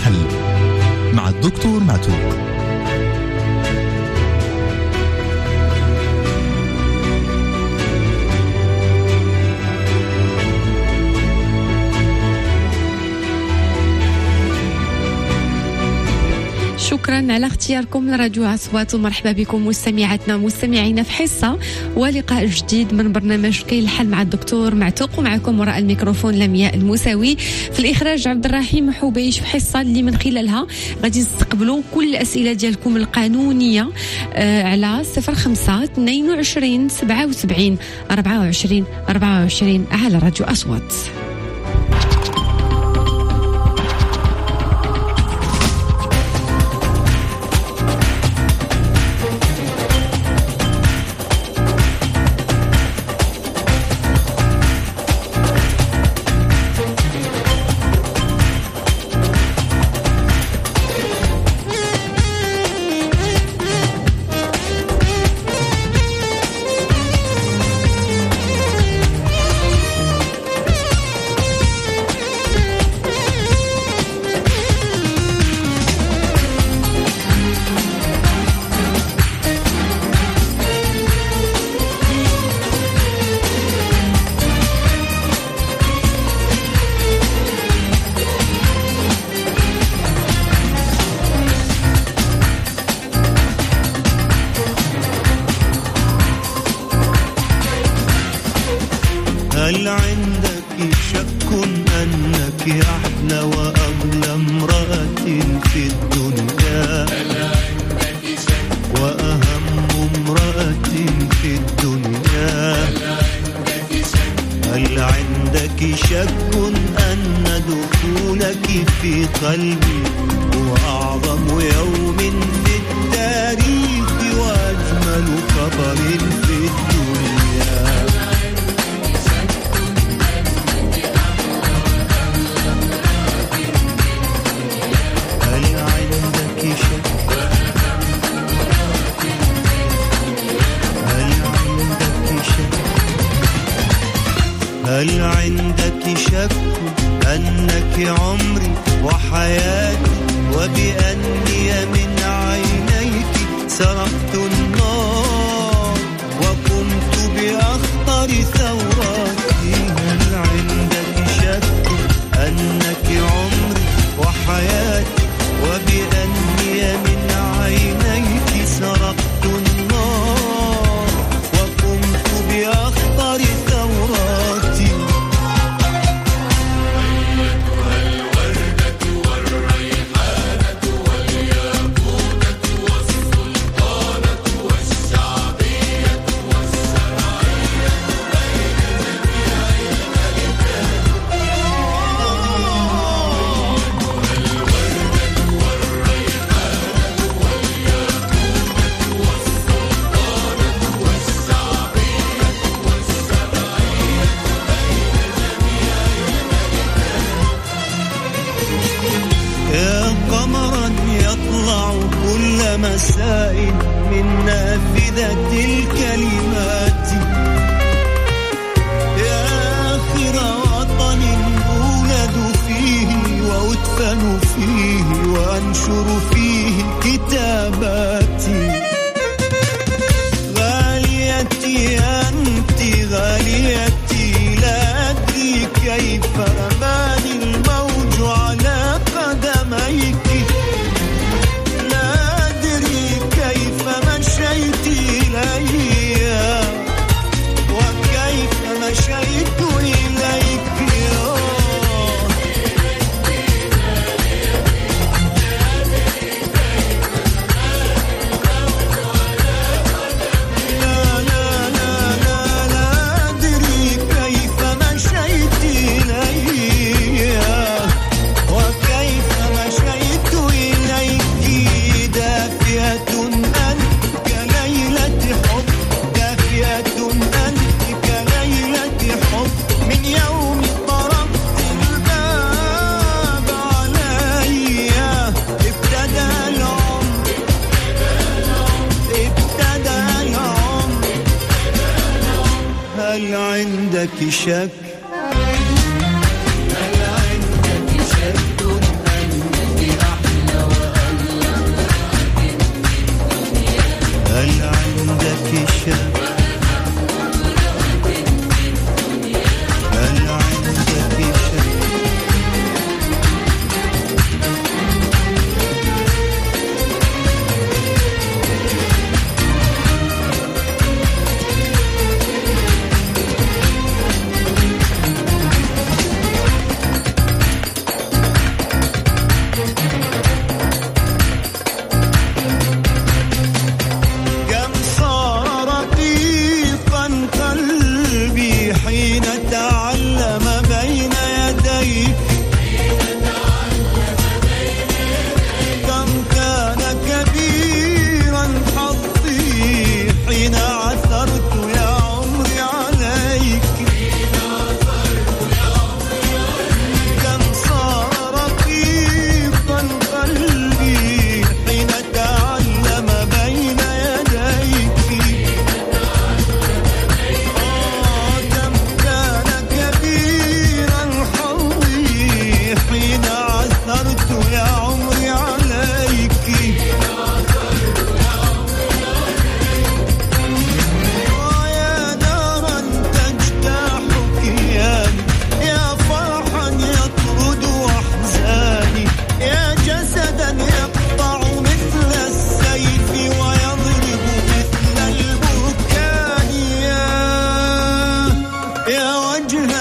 الحل مع الدكتور معتوق. شكرا على اختياركم لراديو أصوات، ومرحبا بكم مستمعاتنا مستمعينا في حصة ولقاء جديد من برنامج كي الحل مع الدكتور معتوق، ومعكم وراء الميكروفون لمياء المساوي، في الإخراج عبد الرحيم حبيش، في حصة اللي من خلالها غادي نستقبلوا كل الأسئلة ديالكم القانونية على 05 22 77 24 24 على راديو أصوات. هل عندك شك أنك أحلى وأغلى امرأة في الدنيا؟ وأهم امرأة في الدنيا؟ هل عندك شك أن دخولك في قلبي هو أعظم يوم في التاريخ وأجمل خبر في الدنيا؟ هل عندك شك أنك عمري وحياتي وبأني من عينيك سرقت النار وقمت بأخطر ثوراتي؟ هل عندك شك أنك عمري وحياتي وبأني من عينيك سرقت النار وقمت بأخطر ثوراتي؟ مساء من نافذة الكلمات يا آخر وطن أولد فيه وأدفن فيه وأنشر فيه كتاباتي. غاليتي أنت غاليتي، لا أدري كيف رماني الموج على قدميك، مشيت إلي وكيف مشيت إليك. لا لا لا لا لا أدري كيف مشيت إلي وكيف مشيت إليك. دافئة هل عندك شك؟ هل عندك شك أنك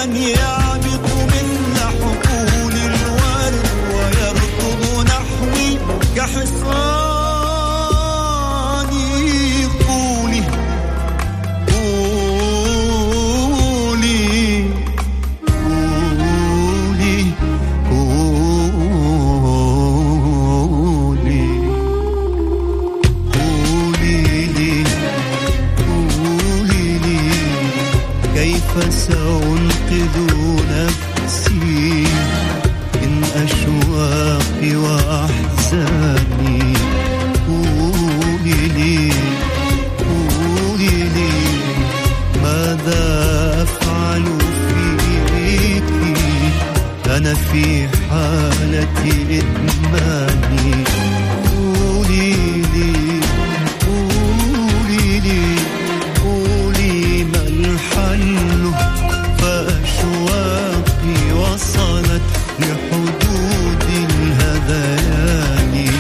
من يعبق مثل حقول الورد ويركض نحوي كحصاني. قولي قولي قولي قولي قولي لي قولي لي كيف سأنقذ نفسي من أشواقي وأحزاني. قولي لي قولي لي ماذا أفعل فيك أنا في حالة إدماني. قولي لي قولي لي قولي ما الحل فأشواقي وصلت لحدود الهذيان.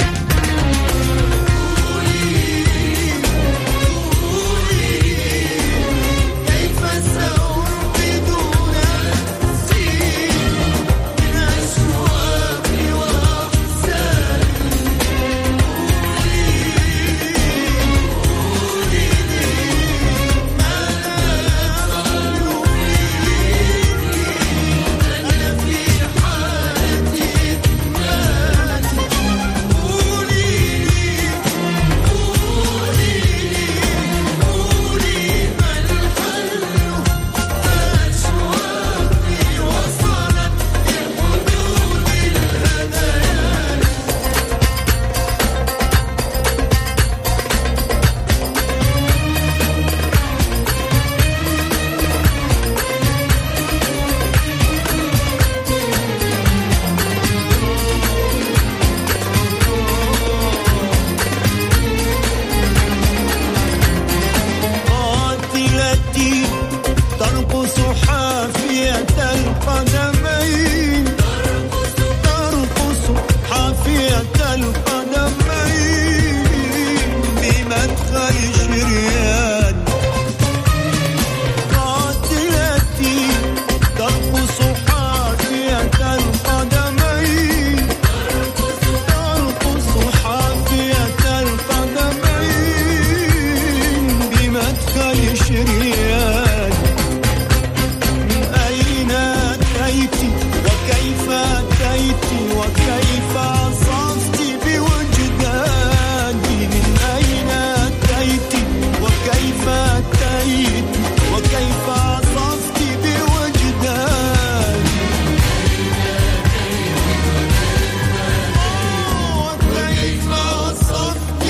قاتلتي ترقص حافية القدمين ترقص حافية القدمين بمدخل شريان. قاتلتي ترقص حافية القدمين ترقص حافية القدمين بمدخل شريان. من أين أتيت وكيف أتيت وكيف عصفت بوجداني. من أين أتيت وكيف أتيت وكيف عصفت بوجداني. وكيف عصفت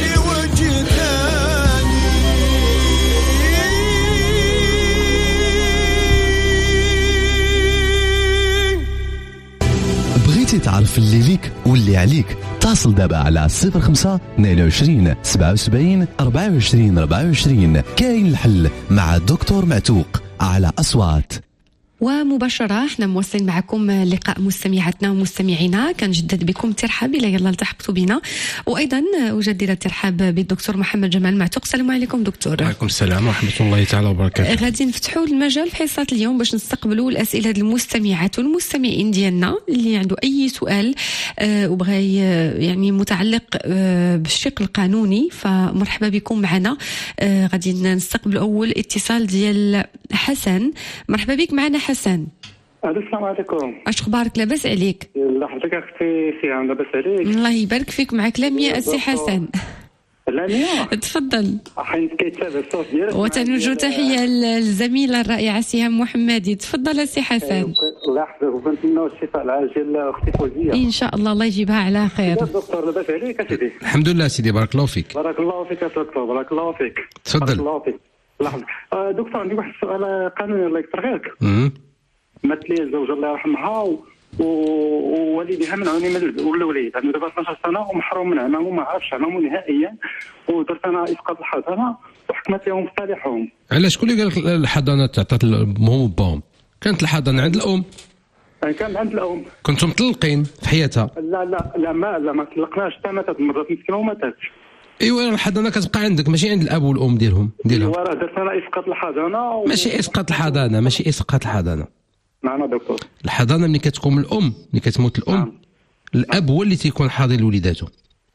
بوجداني. بغيتي تعرف اللي ليك واللي عليك؟ اتصل دابا على 05 22 77 24 24. كاين الحل مع الدكتور معتوق على أصوات. ومباشرة احنا مواصلين معكم لقاء مستمعاتنا ومستمعينا. كنجدد بكم الترحاب إلا يلا التحقتوا بنا، وأيضا أجدد الترحاب بالدكتور محمد جمال معتوق. السلام عليكم دكتور. وعليكم السلام ورحمة الله تعالى وبركاته. غادي نفتحوا المجال في حصة اليوم باش نستقبلوا الأسئلة المستمعات والمستمعين ديالنا اللي عنده أي سؤال وبغى يعني متعلق بالشق القانوني، فمرحبا بكم معنا. غادي نستقبل أول اتصال ديال حسن. مرحبا بك معنا حسن. السلام عليكم. اش اخبارك؟ لاباس عليك؟ لا حضرتك اختي سهام لاباس عليك؟ الله يبارك فيك. معك لمياء السي حسن. لمياء تفضل. حيت كيتابع الصوت ديالك. وتنوجه تحيه للزميله الرائعه سهام محمدي. تفضل السي حسن. الله يحفظك وكنتمناو الشفاء العاجل اختي فوزيه ان شاء الله. الله يجيبها على خير. دكتور لاباس عليك اسيدي؟ الحمد لله سيدي، بارك الله فيك. بارك الله فيك يا دكتور، بارك الله فيك. تفضل. بارك الله فيك. لحظه دكتور، عندي واحد السؤال قانوني الله يكثر خيرك. مات لي الزوجه الله يرحمها ووالديها منعوني من الوليد، عنده دابا 12 سنه ومحروم من عمامه، ما عرفش عمامه نهائيا، ودرت انا اسقاط الحضانه وحكمت لهم بصالحهم. علاش شكون اللي قال لك الحضانه تعطات لامهم وباهم؟ كانت الحضانه عند الام. كان عند الام. كنتم مطلقين في حياتها؟ لا ما طلقناش، حتى ماتت، مرات مسكينه وماتت. ايوا الحضانه كتبقى عندك ماشي عند الاب والام ديالهم. وراه درت انا اسقاط الحضانه ماشي اسقاط الحضانه، ماشي اسقاط الحضانه. نعم دكتور. الحضانه ملي كتكون الام، ملي كتموت الام نعم. الاب هو اللي تيكون حاضر لوليداته.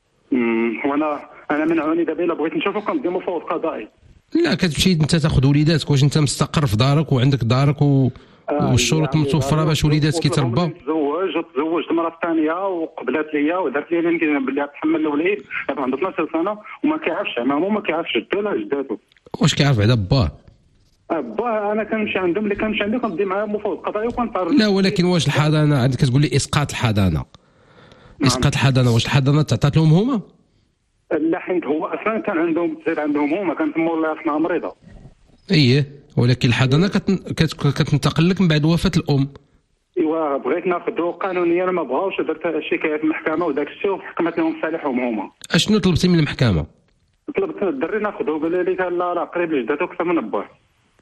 وانا منعوني دابا الا بغيت نشوفو كنقدم مفوض قضائي. لا كتمشي انت تاخذ وليداتك، واش انت مستقر في دارك وعندك دارك والشروط متوفره باش وليداتك يتربوا. تزوجت مرة ثانية وقبلت ليا ودارت لي اللي بلي تحمل الوليد، دابا عنده 12 سنة وما كيعرفش عمامو، ما كيعرفش جدو لا جداتو. واش كيعرف بعدا باه؟ باه انا كنمشي عندهم، اللي كنمشي عندهم كندي معاه مفوض قضائي وكنطار. لا ولكن واش الحضانه عندك كتقول لي اسقاط الحضانه؟ اسقاط الحضانه واش الحضانه تعطات لهم هما؟ لا حيت هو اصلا كان عندهم زيد عندهم هما، كانت مولاها راسنا مريضه. اييه ولكن الحضانه كتنتقل لك من بعد وفاه الام. ايوا بغيت ناخذو قانونيا ما بغاوش، درت شكايه في المحكمه وداك الشيء وحكمت لهم صالحهم هما. اشنو طلبتي من المحكمه؟ طلبت الدري ناخذو، قال لي لا راه قريب لجداتو اكثر من باه.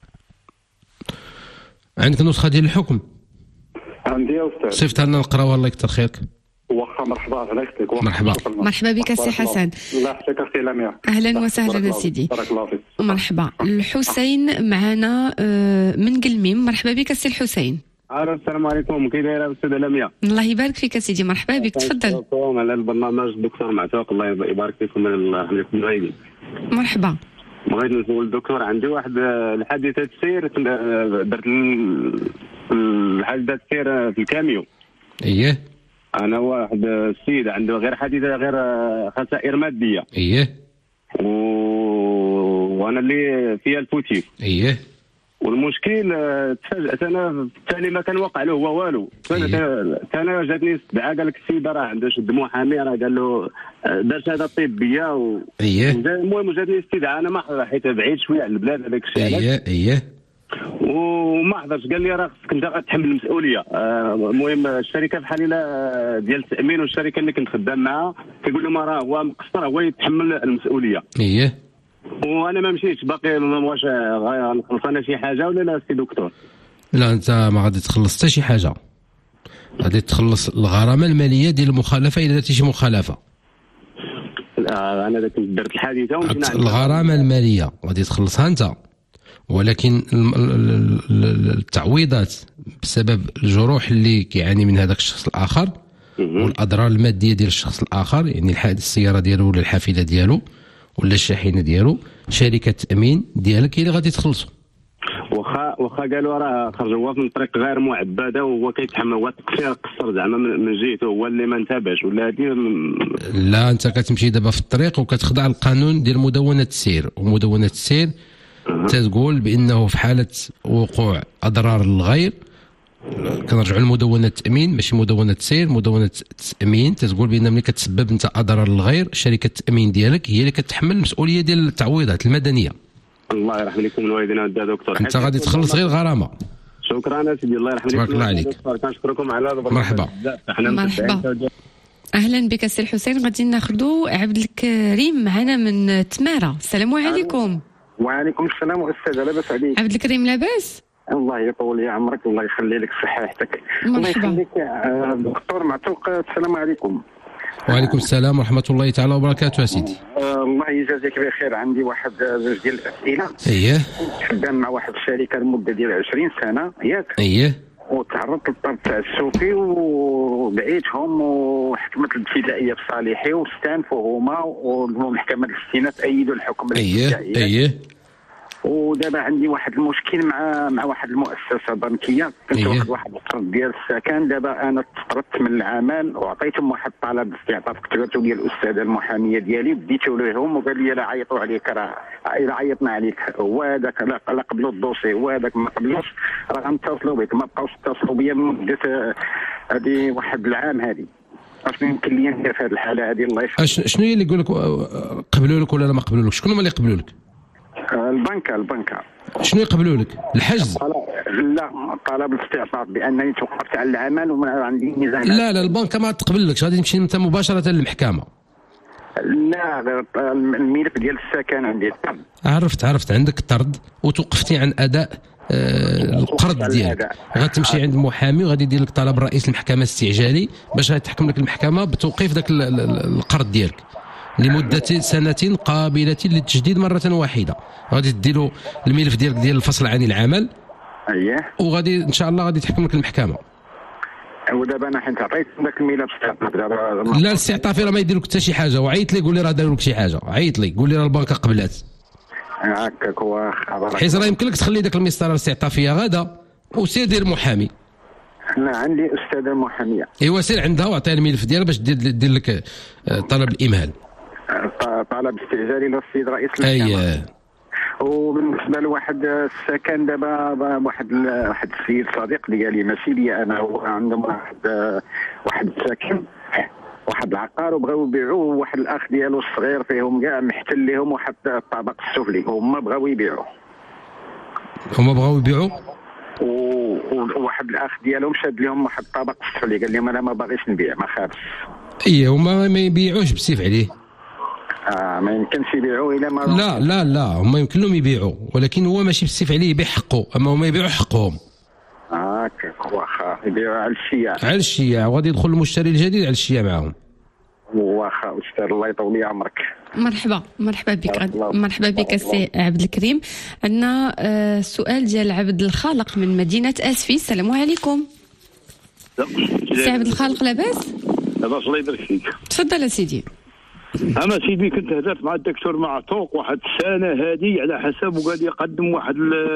عندك نسخه ديال الحكم؟ عندي يا استاذ. صيفطها لنا نقراوها الله يكثر خيرك. واخا مرحبا الله يخليك. مرحبا بك سي حسن. الله يحفظك اختي لميا. اهلا وسهلا سيدي. بارك الله فيك. مرحبا. الحسين معنا من قلميم. مرحبا بك سي الحسين. السلام عليكم، كي دايره استاذه لميا؟ الله يبارك فيك سيدي، مرحبا بك، تفضل. على البرنامج الدكتور معتوق، الله يبارك فيكم، الله يخليكم غايبين. مرحبا. بغيت نسول الدكتور، عندي واحد الحادثه سير، درت الحادثه سير في الكاميو. اييه. انا واحد السيد عنده غير حادثه، غير خسائر ماديه. اييه. وانا اللي فيها الفوتيف. اييه. والمشكل تفاجأت انا الثاني ما كان وقع له هو والو. انا جاتني استدعاء، قال لك السيد راه عنده شد محامي، راه قال له دار شهاده طبيه اييه. المهم جاتني استدعاء، انا ما حضر حيت بعيد شويه على البلاد هذاك الشيء. اييه. وما حضرش، قال لي راه خصك انت غتحمل المسؤوليه. المهم الشركه بحال ديال التامين، والشركه اللي كنت خدام معها كيقول لهم راه هو مقصر، هو يتحمل المسؤوليه. اييه. وانا ما مشيتش باقي، واش غنخلص انا شي حاجه ولا لا سي دكتور؟ لا انت ما غادي تخلص حتى شي حاجه، غادي تخلص الغرامه الماليه ديال المخالفه اذا درتي شي مخالفه. انا درت الحادثه ومشينا الغرامه الماليه غادي تخلصها انت، ولكن التعويضات بسبب الجروح اللي كيعاني من هذاك الشخص الاخر والاضرار الماديه ديال الشخص الاخر، يعني السياره ديالو ولا الحافله ديالو ولا الشاحنه ديالو، شركه التامين ديالك هي اللي غادي تخلصوا. واخا قالوا راه خرج هو من طريق غير معبده وهو كيتحمل، هو التقصير قصر زعما من جهته، هو اللي ما انتبهش ولا هذه. لا انت كتمشي دابا في الطريق وكتخضع القانون ديال مدونه السير، ومدونه السير تقول بانه في حاله وقوع اضرار للغير، كنرجعوا لمدونه التامين ماشي مدونه السير، مدونه التامين تقول بان ملي كتسبب انت اضرار للغير، شركه التامين ديالك هي اللي كتحمل المسؤوليه ديال التعويضات المدنيه. الله يرحم لكم الوالدين يا دكتور. انت غادي تخلص غير الغرامه. شكرا سيدي، الله يرحم لكم. تبارك الله عليك. كنشكركم على هذا. مرحبا. مرحبا. اهلا بك سي الحسين. غادي ناخذوا عبد الكريم معنا من تماره. السلام عليكم. وعليكم السلام استاذ، لاباس عليك؟ عبد الكريم لاباس؟ الله يطول لي عمرك، الله يخلي لك صحتك. الله يخليك دكتور معتوق. السلام عليكم. وعليكم السلام ورحمه الله تعالى وبركاته يا سيدي. الله يجازيك بخير. عندي واحد زوج ديال الاسئله. اييه. خدام مع واحد الشركه لمده ديال 20 سنه ياك؟ اييه. وتعرضت للطرد تاع السوقي وبعيتهم، وحكمت الابتدائيه بصالحي واستانفوا هما، والمحكمه الاستئناف ايدوا الحكم الابتدائي. اييه. ودابا عندي واحد المشكل مع واحد المؤسسه بنكيه، كنت واحد القرض ديال السكن. دابا انا تطردت من العمل وعطيتهم واحد الطلب باستعطاف، كتبته ديال الاستاذه المحاميه ديالي، ديته لهم وقال لي لا عيطوا عليك، راه الا عيطنا عليك هو هذاك لا قبلوا الدوسي، هو هذاك ما قبلوش، راه غنتصلوا بك. ما بقاوش يتصلوا بيا من مده هذه واحد العام هذه. اشنو يمكن لي ندير في هذه الحاله هذه؟ الله يخليك. شنو هي اللي يقول لك قبلوا لك ولا ما قبلوا لك؟ شكون هما اللي قبلوا لك؟ البنكه. شنو يقبلوا لك؟ الحجز؟ لا، طلب الاستعفاف بانني توقفت على العمل وما عندي ميزان. لا البنكه ما تقبلكش، غادي تمشي انت مباشره للمحكمه. لا الملف ديال السكن عندي الطرد. عرفت عندك طرد وتوقفتي عن اداء القرض ديالك. غتمشي عند محامي وغادي يدير لك طلب رئيس المحكمه استعجالي باش غتحكم لك المحكمه بتوقيف ذاك القرض ديالك. لمده سنه قابله للتجديد مره واحده. غادي ديروا الملف ديال الفصل عن العمل، اييه، وغادي ان شاء الله غادي تحكم لك المحكمه. ودابا انا حيت عطيت ذاك الملف دابا لا الاستعطافي راه ما يدير لك حتى شي حاجه، وعيط لي قول لي راه داروا لك شي حاجه، عيط لي قول لي راه البنكه قبلات، هكاك هو خبر. حيت راه يمكن لك تخلي داك المسطره الاستعطافيه غدا وسير دير محامي. انا عندي استاذه محاميه. ايوا سير عندها وعطيها الملف ديالها باش دير لك طلب الامهال، طلب استئجاري للسيد رئيس المحكمه. اييه. وبالنسبه لواحد السكن دابا واحد السيد صديق ديالي ماشي لي انا، هو عندهم واحد السكن، واحد العقار، وبغاو يبيعوه. واحد الاخ ديالو الصغير فيهم كاع محتل لهم واحد الطابق السفلي، هما بغاو يبيعوه. وواحد الاخ ديالهم شاد لهم واحد الطابق السفلي، قال لهم انا ما باغيش نبيع، ما خافش. ايه هما ما يبيعوش بسيف عليه. ما يمكنش يبيعوه الا ما لا لا لا، هما يمكن لهم يبيعوا، ولكن هو ماشي بالسيف عليه يبيع حقه، اما هما يبيعوا حقهم. هكاك واخا يبيعوا على الشياع. على الشياع، وغادي يدخل المشتري الجديد على الشياع معاهم. واخا استاذ الله يطول لي عمرك. مرحبا بك السي عبد الكريم. عندنا سؤال ديال عبد الخالق من مدينه اسفي. السلام عليكم سي عبد الخالق، لاباس؟ لاباس الله يبارك فيك. تفضل سيدي. انا سيدي كنت هدرت مع الدكتور معتوق واحد السنه هذه على حسب، وقال لي قدم واحد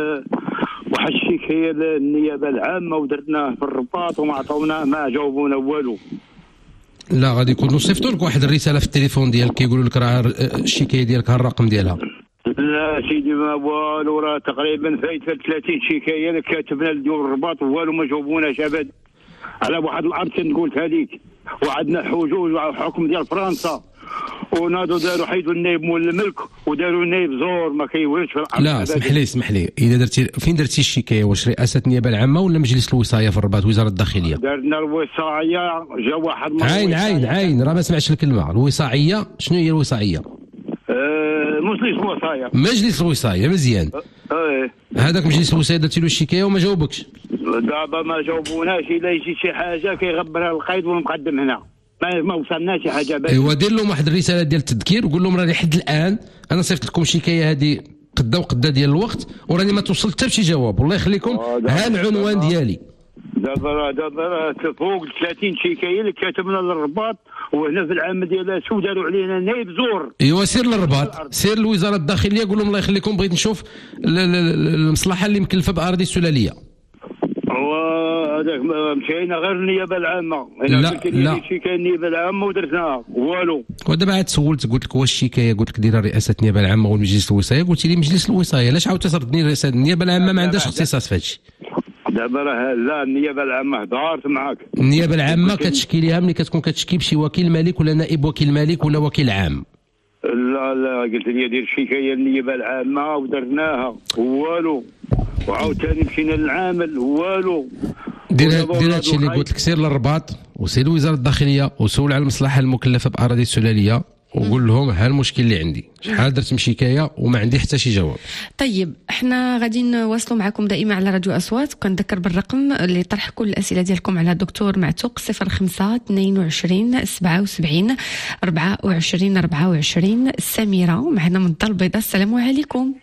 الشكايه للنيابه العامه، ودرناه في الرباط وما عطاوناه، ما جاوبونا والو. لا غادي يكونوا صيفطوا لك واحد الرساله في التليفون ديالك كيقولوا لك راه الشكايه ديالك ها الرقم ديالها. لا سيدي ما والو، راه تقريبا فايت 30 شكايه كاتبنا لديور الرباط والو ما جاوبوناش ابد على واحد الارض تنقول هذيك، وعندنا حجوج وحكم ديال فرنسا، ونادوا داروا حيدوا النايب مول الملك وداروا النايب زور ما كيورثش في الارض. لا اسمح لي اذا درتي فين درتي الشكايه؟ واش رئاسه النيابه العامه ولا مجلس الوصايه في الرباط وزاره الداخليه؟ درنا الوصايه، جا واحد عين راه ما سمعتش الكلمه. الوصايه شنو هي الوصايه؟ مجلس الوصايه. مجلس الوصايه مزيان. هذاك مجلس الوصايه درتي له الشكايه وما جاوبكش؟ دابا ما جاوبوناش، الا يجي شي حاجه كيغبرها القيد والمقدم هنا، ما وصلناش حاجه باش. ايوا دير لهم واحد الرساله ديال التذكير وقول لهم راني لحد الان انا صيفط لكم الشكايه هذه قدا ديال الوقت، وراني ما توصل حتى بشي جواب. والله يخليكم ها العنوان ديالي. دابا فوق 30 شكايه اللي كاتبنا للرباط، وهنا في العام ديال سو داروا علينا نايب زور. ايوا سير للرباط، سير لوزاره الداخليه قول لهم الله يخليكم بغيت نشوف المصلحه اللي مكلفه باراضي السلاليه. هذاك مشينا غير النيابه العامه. لا شكايه النيابه العامه ودرناها والو. ودابا عاد سولت قلت لك واش الشكايه، قلت لك ديرها رئاسه النيابه العامه والمجلس الوصايه، قلت لي مجلس الوصايه. علاش عاود تصردني رئاسه النيابه العامه؟ ما عندهاش اختصاص في هذا الشيء. دابا راه لا النيابه العامه هضرت معاك. النيابه العامه كتشكيليها ملي كتكون كتشكي بشي وكيل مالك ولا نائب وكيل مالك ولا وكيل عام. لا قلت لي دير شكايه للنيابه العامه ودرناها والو، وعاوتاني مشينا للعامل والو. دير هادشي اللي قلت لك. سير للرباط وسير لوزاره الداخليه وسول على المصلحه المكلفه باراضي السلاليه وقول لهم ها المشكل اللي عندي، شحال درت من شكايه وما عندي حتى شي جواب. طيب احنا غادي نواصلوا معكم دائما على راديو اصوات، وكنذكر بالرقم اللي طرح كل الاسئله ديالكم على الدكتور معتوق 05 22 77 24 24. سميره معنا من الدار البيضاء. السلام عليكم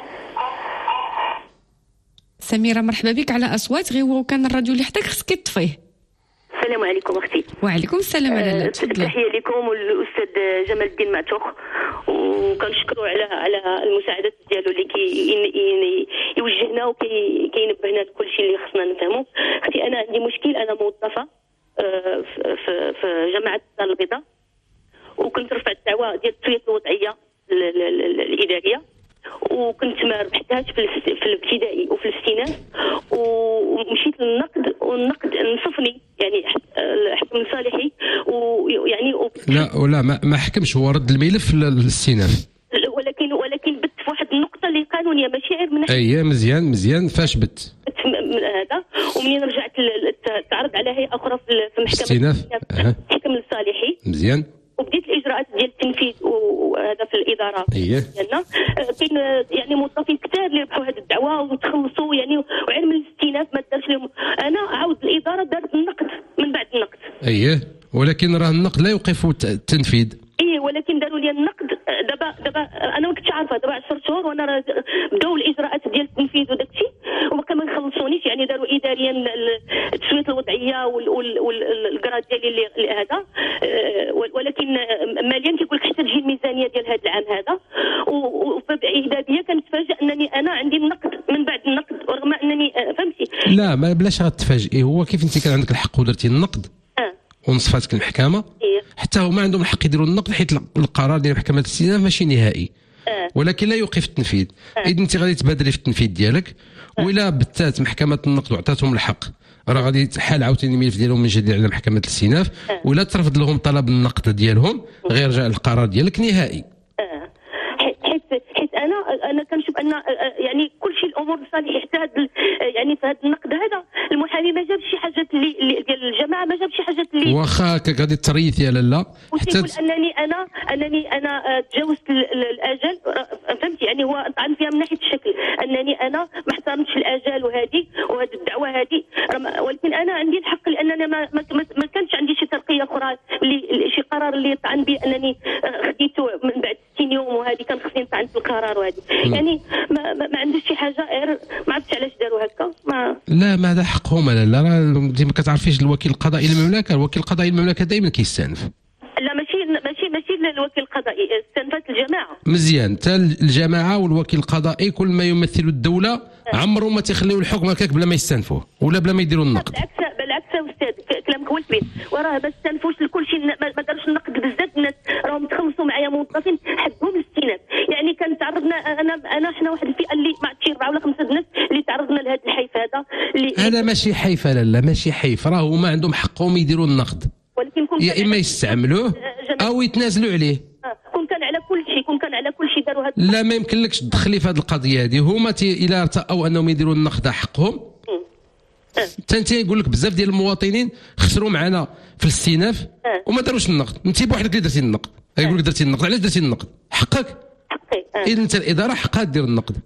سميره، مرحبا بك على اصوات. غير هو كان الراديو اللي حداك خصك تطفيه. السلام عليكم اختي. وعليكم السلام. على تحيه لكم والاستاذ جمال الدين معتوق، وكنشكروا على المساعدات ديالو اللي يوجهنا وكينبهنا لكل شيء اللي خصنا نفهمه. اختي انا عندي مشكل، انا موظفه في جامعه الدار البيضاء، وكنت رفعت دعوه ديال تسويه الوضعيه الاداريه، وكنت ما ربحتهاش في الابتدائي وفي الاستئناف، ومشيت للنقد والنقد نصفني يعني حكم لصالحي، ويعني لا ما حكمش، هو رد الملف للاستئناف، ولكن بت في واحد النقطه اللي قانونيه ماشي غير من اييه. مزيان فاش بت هذا، ومنين رجعت تعرض على هيئه اخرى في محكمه الاستئناف حكم لصالحي مزيان، وبديت الاجراءات ديال التنفيذ وهذا في الاداره ديالنا. كاين يعني موظفين كثار اللي ربحوا هذه الدعوه وتخلصوا يعني، وعلم الاستئناف ما دارش لهم. انا عاود الاداره دارت النقد من بعد النقد. ولكن راه النقد لا يوقف التنفيذ. ولكن داروا لي اداريا تسويه الوضعيه والكراد ديالي اللي هذا، ولكن ماليا كيقول لك حتى تجي الميزانيه ديال هذا العام هذا، وبايجابيه كنتفاجئ انني انا عندي النقد من بعد النقد، رغم انني فهمتي. لا ما بلاش غتفاجئي، هو كيف انت كان عندك الحق ودرتي النقد ونصفاتك المحكمه، حتى هما عندهم الحق يديروا النقد، حيت القرار ديال محكمه الاستئناف ماشي نهائي، ولكن لا يوقف التنفيذ. اذا انت غادي تبادري في التنفيذ ديالك، وإلا بتات محكمه النقد وعطاتهم الحق راه غادي تحال عاوتاني الملف ديالهم من جديد على محكمه الاستئناف، ولا ترفض لهم طلب النقد ديالهم غيرجع القرار ديالك نهائي. حيت انا كنشوف ان يعني كل شيء الامور صالحه، حتى يعني في هذا النقد هذا المحامي ما جاب شي حاجات اللي ديال الجماعه، ما جاب شي حاجات اللي واخا غادي تريثي على لا حتى انني انا تجاوزت الاجل، فهمت يعني هو طعن فيها من ناحيه الشكل، انني انا ما احترمتش الاجل وهذه الدعوه هذه، ولكن انا عندي الحق لاننا ما كانش عندي شي ترقيه اخرى، شي قرار اللي طعن به انني خديته من بعد 60 يوم، وهذه كان خصني نطعن في القرار، وهذه يعني ما عندوش شي حاجه، غير ما عرفتش علاش داروا هكا. لا ما هذا حقهم. لا انت ما كتعرفيش الوكيل القضائي للمملكه، الوكيل القضائي للمملكه دائما كيستأنف. لا ماشي الوكيل القضائي، استنفت الجماعه مزيان، حتى الجماعه والوكيل القضائي كل ما يمثل الدوله عمرو ما تيخليو الحكم هكاك بلا ما يستنفوه ولا بلا ما يديروا النقد. بالعكس استاذ كلامك هو السبيل، وراه ما استنفوش لكل شيء، ما داروش النقد بزاف الناس راهم تخلصوا معايا موظفين حدهم الاستئناف، يعني كان تعرضنا احنا واحد الفئه اللي ما عرفتش 4 ولا 5 الناس اللي تعرضنا لهذا الحيف هذا هذا ماشي حيف. لا ماشي حيف، راه هما عندهم حقهم يديروا النقد، ولكن يا اما يستعملوه او يتنازلوا عليه. كان على كل شيء داروا هذا. لا ما يمكنلكش تدخلي في هذه القضيه هذه، هما الى ارتأوا انهم يديروا النقد حقهم. تانتي يقول لك بزاف ديال المواطنين خسروا معنا في الاستئناف وما داروش النقد، انت بوحدك اللي درتي النقد، يقول لك درتي النقد، علاش درتي النقد؟ حقك. اذا انت الاداره حقها دير النقد.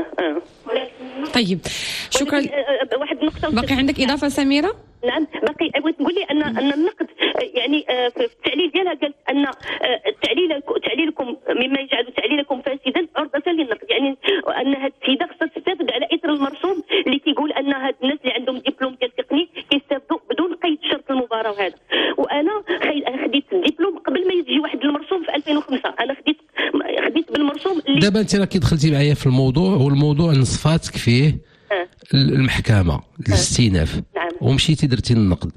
طيب شكرا. واحد النقطه باقي عندك اضافه سميره؟ نعم باقي، بغيت نقول لي ان النقد يعني في التعليل ديالها قالت ان تعليلكم مما يجعل تعليلكم فاسدا عرضه للنقد، يعني ان هذه السيده خصها تستافد على اثر المرسوم اللي كيقول ان هاد الناس اللي عندهم دبلوم ديال تقني كيستافدوا بدون قيد شرط المباراه وهذا. وانا خديت الدبلوم قبل ما يجي واحد المرسوم في 2005، انا خديت بالمرسوم اللي دابا انت راه كي دخلتي معايا في الموضوع، والموضوع نصفاتك فيه المحكمه الاستئناف، ومشيتي درتي النقد،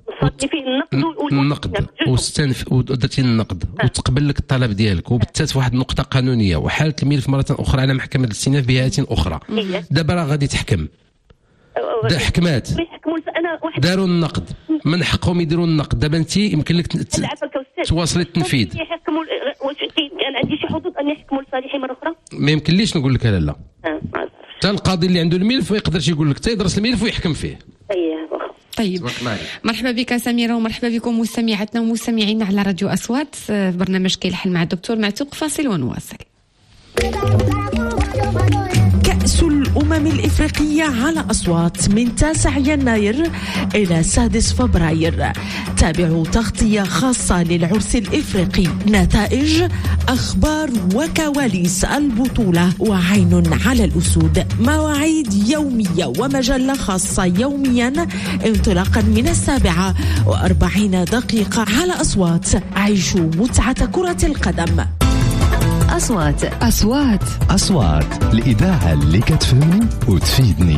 ودرتي النقد وتقبل لك الطلب ديالك، وبتات في واحد النقطه قانونيه وحالت الملف مره اخرى على محكمه الاستئناف بهيئه اخرى. دابا راه غادي تحكم، حكمات داروا النقد، من حقهم يديروا النقد. دابا انت يمكن لك تواصلي التنفيذ. واش كان عندي شي حظوظ اني نحكموا لصالحي مره اخرى؟ ما يمكنليش نقول لك لا. حتى القاضي اللي عنده الملف ما يقدرش يقول لك، يدرس الملف ويحكم فيه. طيب مرحبا بك سميرة، ومرحبا بكم مستمعاتنا ومستمعينا على راديو أصوات في برنامج كي الحل مع الدكتور معتوق. فاصل ونواصل. كأس الأمم الإفريقية على أصوات من 9 يناير إلى 6 فبراير. تابعوا تغطية خاصة للعرس الإفريقي، نتائج، أخبار وكواليس البطولة، وعين على الأسود. مواعيد يومية ومجلة خاصة يوميا انطلاقا من 7:40 على أصوات. عيشوا متعة كرة القدم. أصوات الإذاعة اللي كتفهمني وتفيدني.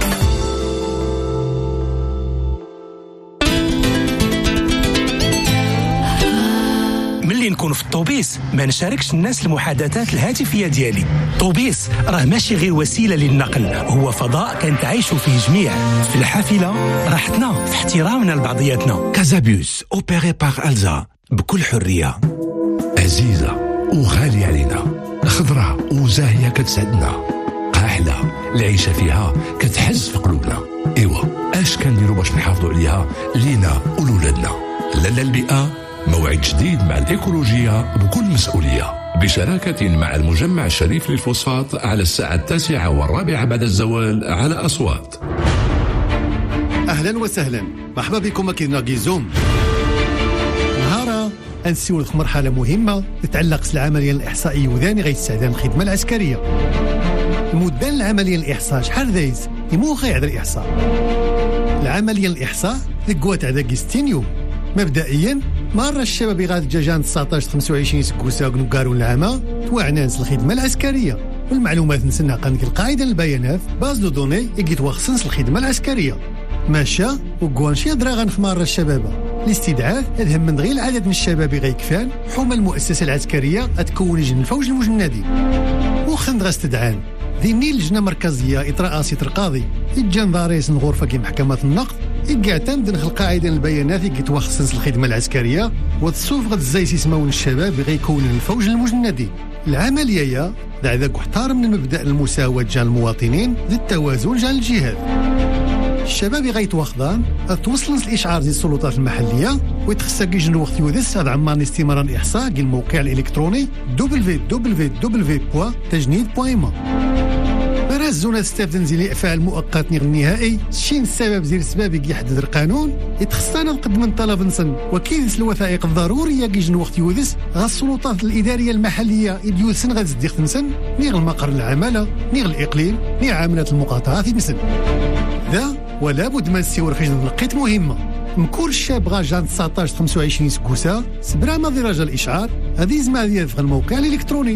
ملي نكون في الطوبيس ما نشاركش الناس المحادثات الهاتفية ديالي. طوبيس راه ماشي غير وسيلة للنقل، هو فضاء كنتعيشوا فيه جميع. في الحافلة راحتنا في احترامنا لبعضياتنا. كازابيوس اوبيري باغ ألزا بكل حرية. عزيزة وغالية علينا، خضراء وزاهية كتسعدنا، قاحلة العيشة فيها كتحز في قلوبنا. ايوا اش كنديروا باش نحافظوا عليها لينا ولولادنا؟ لالا البيئة موعد جديد مع الإيكولوجية بكل مسؤولية، بشراكة مع المجمع الشريف للفوسفات على الساعة 9:15 بعد الزوال على أصوات. أهلا وسهلا، مرحبا بكم كيدنا كيزوم. نهارا نسولك في مرحلة مهمة تتعلق بالعملية الإحصائية وذاني غيتستعدى الخدمة العسكرية. المدة العملية الإحصاء شحال دايز؟ مو غير الإحصاء العملية الإحصاء ذكوة عداكي 60 يوم. مبدئيا مرة الشباب غاد جاجان 19 25 سكوسا ونقارون العامة توعنانس الخدمة العسكرية والمعلومات نسنا قانك القاعدة البيانات باز دو دوني يجي توخصنس الخدمة العسكرية ماشا وقوانشي دراغان في مرة الشباب الاستدعاء أذهم من غير العدد من الشباب غيكفان حوم المؤسسة العسكرية أتكون جن الفوج المجندي وخند غاستدعان ذيني لجنة مركزية إطراسية القاضي إجان ضاريس الغرفة كي محكمة النقد يعتمد داخل القاعدة البيانات اللي توخصنس الخدمة العسكرية وتصوف غد الزيس يسمون الشباب غيكون الفوج المجندي. العملية ذاك احترم من مبدأ المساواة جان المواطنين ذي التوازن جان الجهاد. الشباب غيتواخضان توصلن الاشعار ديال السلطات المحليه ويتخصى كيجن وقت يودس هذا عمان استمرار الاحصاء ديال الموقع الالكتروني www.tajnid.ma. براز زونه استفدن زي الافعال المؤقت النهائي شين السبب زي السبب يحدد القانون يتخصنا نقدم من طلب نسن وكيدس الوثائق الضروريه كيجن وقت يودس غا السلطات الاداريه المحليه يديوسن غتزديق تنسن نيغ المقر العماله نيغ الاقليم نيغ عامله المقاطعات يمسن ذا ولا بد ما نسيور خيج نقيت مهمه مكور الشاب غاجان 19 25 سكوسا سبرا ما درجه الاشعار هذه زعما ديال في الموقع الالكتروني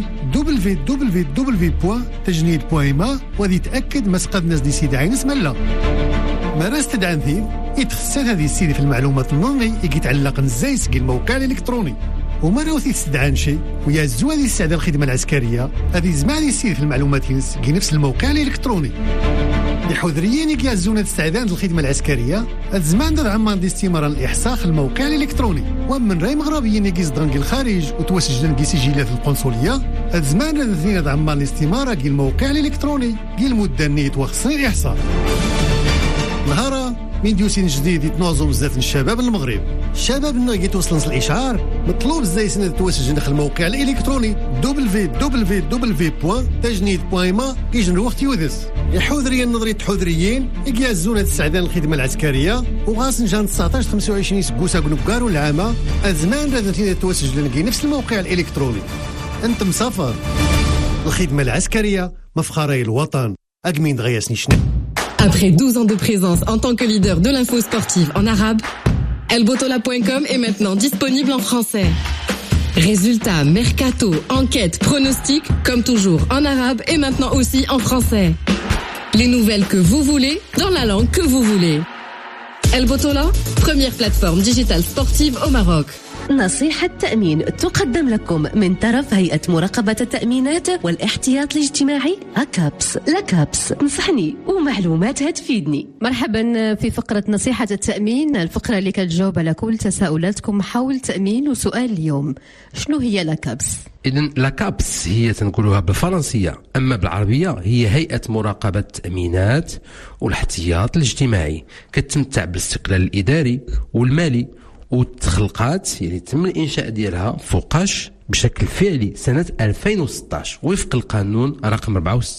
www.tajnid.ma وذي تاكد مسقد ناس دي سيدي عين اسم الله ما راس تدعن ذي يتخصص هذه السيدي في المعلومات النظري يتعلق نزاي سكي الموقع الالكتروني وما راهو تستدعى شيء ويا الزوا ديال استعداد الخدمه العسكريه هذه زعما ديال السيدي في المعلومات ينسكي نفس الموقع الالكتروني لحذريين يجازون استعداد الخدمة العسكرية الزمان دا عمان دي استمرار الإحصاء في الموقع الإلكتروني ومن راي مغربيين يجيز درنق الخارج وتوسجلن كي سجلات القنصلية الزمان دا ثنين دا عمان الاستمارة كي الموقع الإلكتروني كي المدة نيت وخصني الإحصاء نهارا من ديوسين جديد يتنظم بزاف الشباب المغرب الشباب انه يتوصلن الاشعار مطلوب زي سنه توسجل داخل الموقع الالكتروني www.tajnid.ma كيجن وقت يودس الحذريين النظري الحذريين يجازون استعداد الخدمه العسكريه وغاس نجان 19 25 سكوسا كنبكار العامه الزمان لازم توسجل لكي نفس الموقع الالكتروني انت مسافر الخدمه العسكريه مفخري الوطن اكمين دغيا سنيشني. Après 12 ans de présence en tant que leader de l'info sportive en arabe, elbotola.com est maintenant disponible en français. Résultats, mercato, enquêtes, pronostics, comme toujours en arabe et maintenant aussi en français. Les nouvelles que vous voulez, dans la langue que vous voulez. Elbotola, première plateforme digitale sportive au Maroc. نصيحة تأمين تقدم لكم من طرف هيئة مراقبة التأمينات والاحتياط الاجتماعي أكابس. لكابس نصحني ومعلوماتها تفيدني. مرحبا في فقرة نصيحة التأمين، الفقرة اللي كتجاوب على كل تساؤلاتكم حول التأمين. وسؤال اليوم، شنو هي لكابس؟ إذن لكابس هي تنقولوها بالفرنسية، أما بالعربية هي هيئة مراقبة التأمينات والاحتياط الاجتماعي، كتمتع بالاستقلال الإداري والمالي وتخلقات يعني تم الإنشاء ديالها فوقاش بشكل فعلي سنة 2016 وفق القانون رقم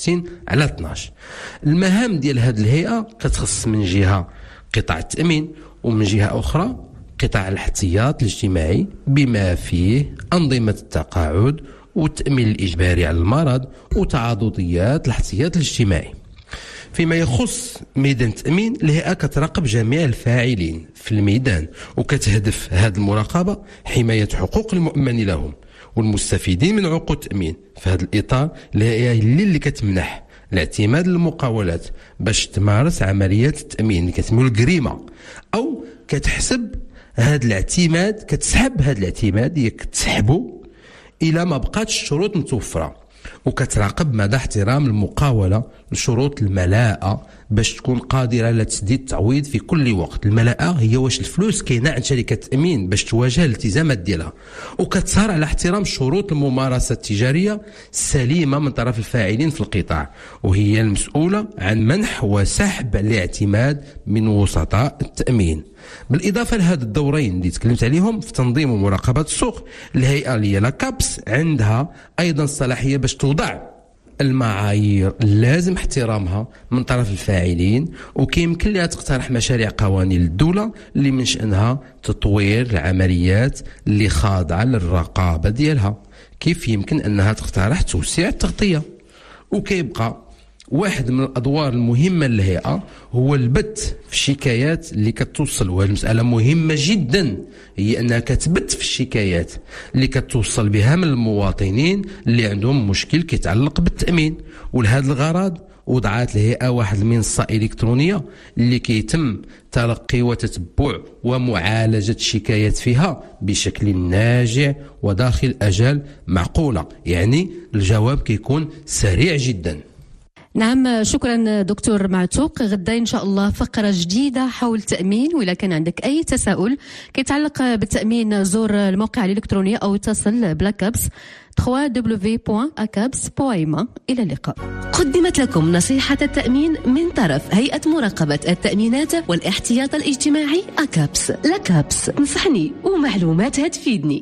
64/12. المهام ديال هذه الهيئة كتخص من جهة قطاع التأمين ومن جهة أخرى قطاع الاحتياط الاجتماعي بما فيه أنظمة التقاعد والتأمين الإجباري على المرض وتعاضديات الاحتياط الاجتماعي. فيما يخص ميدان التأمين الهيئة كتراقب جميع الفاعلين في الميدان وكتهدف هذه المراقبة حماية حقوق المؤمن لهم والمستفيدين من عقود التأمين. في هذا الإطار الهيئة اللي كتمنح الاعتماد للمقاولات باش تمارس عمليات التأمين اللي كتسميو الجريمة أو كتحسب هذا الاعتماد كتسحب هذا الاعتماد هي كتسحبه إلى ما بقاتش الشروط متوفرة وكتراقب مدى احترام المقاولة لشروط الملاءة باش تكون قادرة على تسديد التعويض في كل وقت. الملاءة هي واش الفلوس كاينة عند شركة التأمين باش تواجه الالتزامات ديالها، وكتسهر على احترام شروط الممارسة التجارية السليمة من طرف الفاعلين في القطاع، وهي المسؤولة عن منح وسحب الاعتماد من وسطاء التأمين. بالإضافة لهذا الدورين اللي تكلمت عليهم في تنظيم ومراقبة السوق، الهيئة اللي هي لاكابس عندها أيضا الصلاحية باش توضع المعايير اللازم احترامها من طرف الفاعلين، وكيمكن لها تقترح مشاريع قوانين الدولة اللي من شأنها تطوير العمليات اللي خاضعة للرقابة ديالها. كيف يمكن أنها تقترح توسيع التغطية، وكيبقى واحد من الادوار المهمه للهيئه هو البث في الشكايات اللي كتوصل، وهذه المساله مهمه جدا، هي انها كتبث في الشكايات اللي كتوصل بها من المواطنين اللي عندهم مشكل كيتعلق بالتامين. ولهذا الغرض وضعت الهيئه واحد المنصه الكترونيه اللي كيتم تلقي وتتبع ومعالجه الشكايات فيها بشكل ناجع وداخل اجال معقوله، يعني الجواب كيكون سريع جدا. نعم، شكرا دكتور معتوق. غدا إن شاء الله فقرة جديدة حول التأمين، وإذا كان عندك أي تساؤل كيتعلق بالتأمين زور الموقع الإلكتروني أو اتصل بلاكابس www.acabs.ma. إلى اللقاء. قدمت لكم نصيحة التأمين من طرف هيئة مراقبة التأمينات والاحتياط الاجتماعي أكابس. لكابس، نصحني ومعلومات هتفيدني.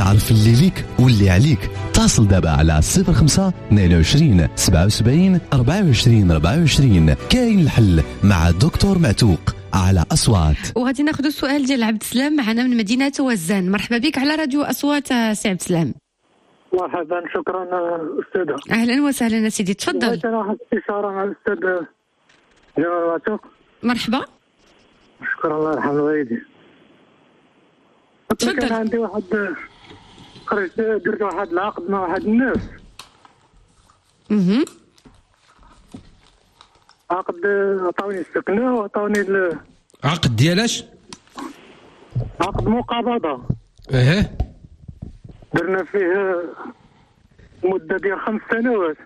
تعرف اللي ليك واللي عليك اتصل دابا على 05 22 77 24 24. كاين الحل مع الدكتور معتوق على أصوات. وغادي ناخذ السؤال ديال عبد السلام معنا من مدينة وزان. مرحبا بك على راديو أصوات سي عبد السلام. مرحبا، شكرا أستاذة. أهلا وسهلا سيدي، تفضل. أنا واحد الاستشارة مع الأستاذ جمال معتوق. مرحبا. شكرا، الله يرحم والدي. تفضل. كان عندي واحد خرجت درت واحد العقد مع واحد الناس. عقد عطاوني السكنة وعطاوني عقد ديالاش؟ عقد مقابضة. درنا فيه مدة ديال 5 سنوات.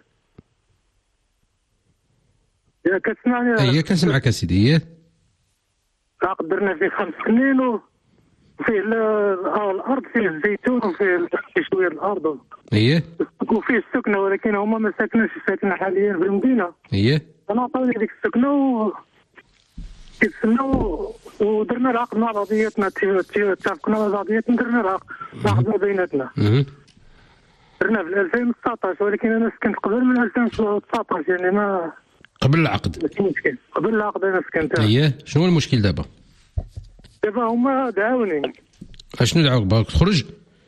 يا كتسمعني؟ كنسمعك سيدي. عقد درنا فيه 5 سنين وفيه الأرض، فيه الزيتون وفيه شوية الأرض. وفيه السكنة، ولكن هما ما ساكنوش حاليا في المدينة. أنا عطاوني ديك السكنة كيتسناو ودرنا العقد مع بعضياتنا، اتفقنا مع بعضياتنا، درنا العقد ما بيناتنا. درنا في 2019، ولكن أنا سكنت قبل من 2019، يعني ما قبل العقد. ماشي مشكل، قبل العقد أنا سكنت. شنو المشكل دابا؟ دابا هما دعاوني. اشنو دعاوك؟ باغي تخرج؟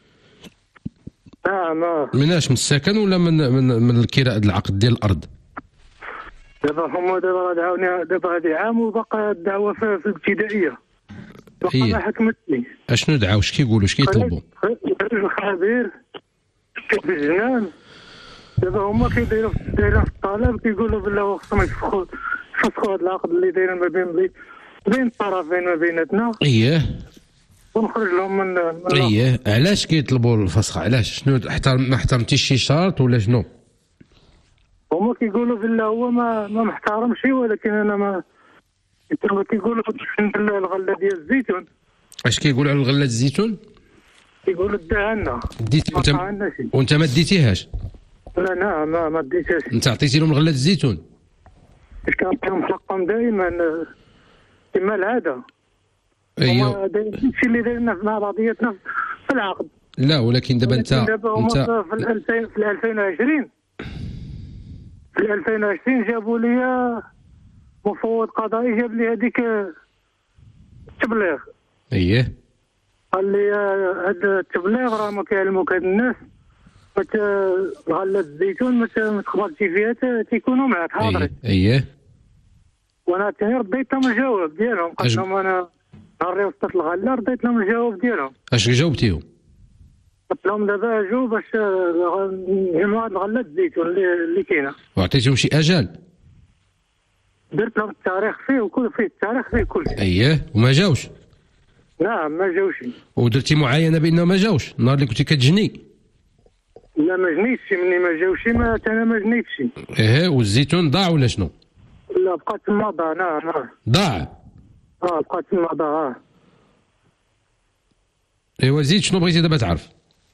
ما مناش من السكن ولا من الكراء العقد ديال الأرض؟ دابا هما دعاوني دابا هذه عام وبقى الدعوة في الابتدائية. بقى ما حكمتني. اشنو دعاو؟ اش كيقولوا؟ اش كيطلبوا؟ الخبير كيف الجنان. دابا هما كيديروا في الطلب، كيقولوا بالله خصهم يفسخوا هذا العقد اللي دايرين ما بين الطرفين ما بيناتنا. ونخرج لهم من علاش كيطلبوا الفسخ؟ علاش؟ شنو ما احترمتيش شي شرط ولا شنو؟ هما كيقولوا بالله هو ما محترمش، ولكن انا ما كيقولوا ندير الغله ديال الزيتون. اش كيقولوا على الغله الزيتون؟ كيقولوا داها لنا. ديتي وانت ما ديتيهاش؟ لا ما ديتهاش. انت عطيتي لهم غله الزيتون؟ اش كنعطيهم حقهم دائما كما العاده. ايوه الشيء اللي دايرنا مع بعضياتنا في العقد. لا ولكن دابا انت في 2020 جابوا لي مفوض قضائي، جاب لي هذيك التبليغ. قال لي هذا التبليغ راه ما كيعلموك هاد الناس غلة الزيتون ما تخبطش فيها تيكونوا معك حاضرين. وانا ثاني رديت لهم الجواب ديالهم، قلت لهم انا نهار وصلت الغله رديت لهم الجواب ديالهم. اش جاوبتيهم؟ قلت لهم دابا اجوا باش نجمعوا هاد الغله الزيتون اللي كاينه. وعطيتهم شي اجل؟ درت لهم التاريخ فيه وكل فيه التاريخ فيه كل شيء. وما جاوش؟ نعم ما جاوش. ودرتي معاينه بانه ما جاوش النهار اللي كنتي كتجني؟ لا ما جنيتش، مني ما جاوش انا ما جنيتش. والزيتون ضاع ولا شنو؟ لا بقى تما ضاع. نعم ضاع. بقى تما ضاع. ايوا زيد، شنو بغيتي دابا تعرف؟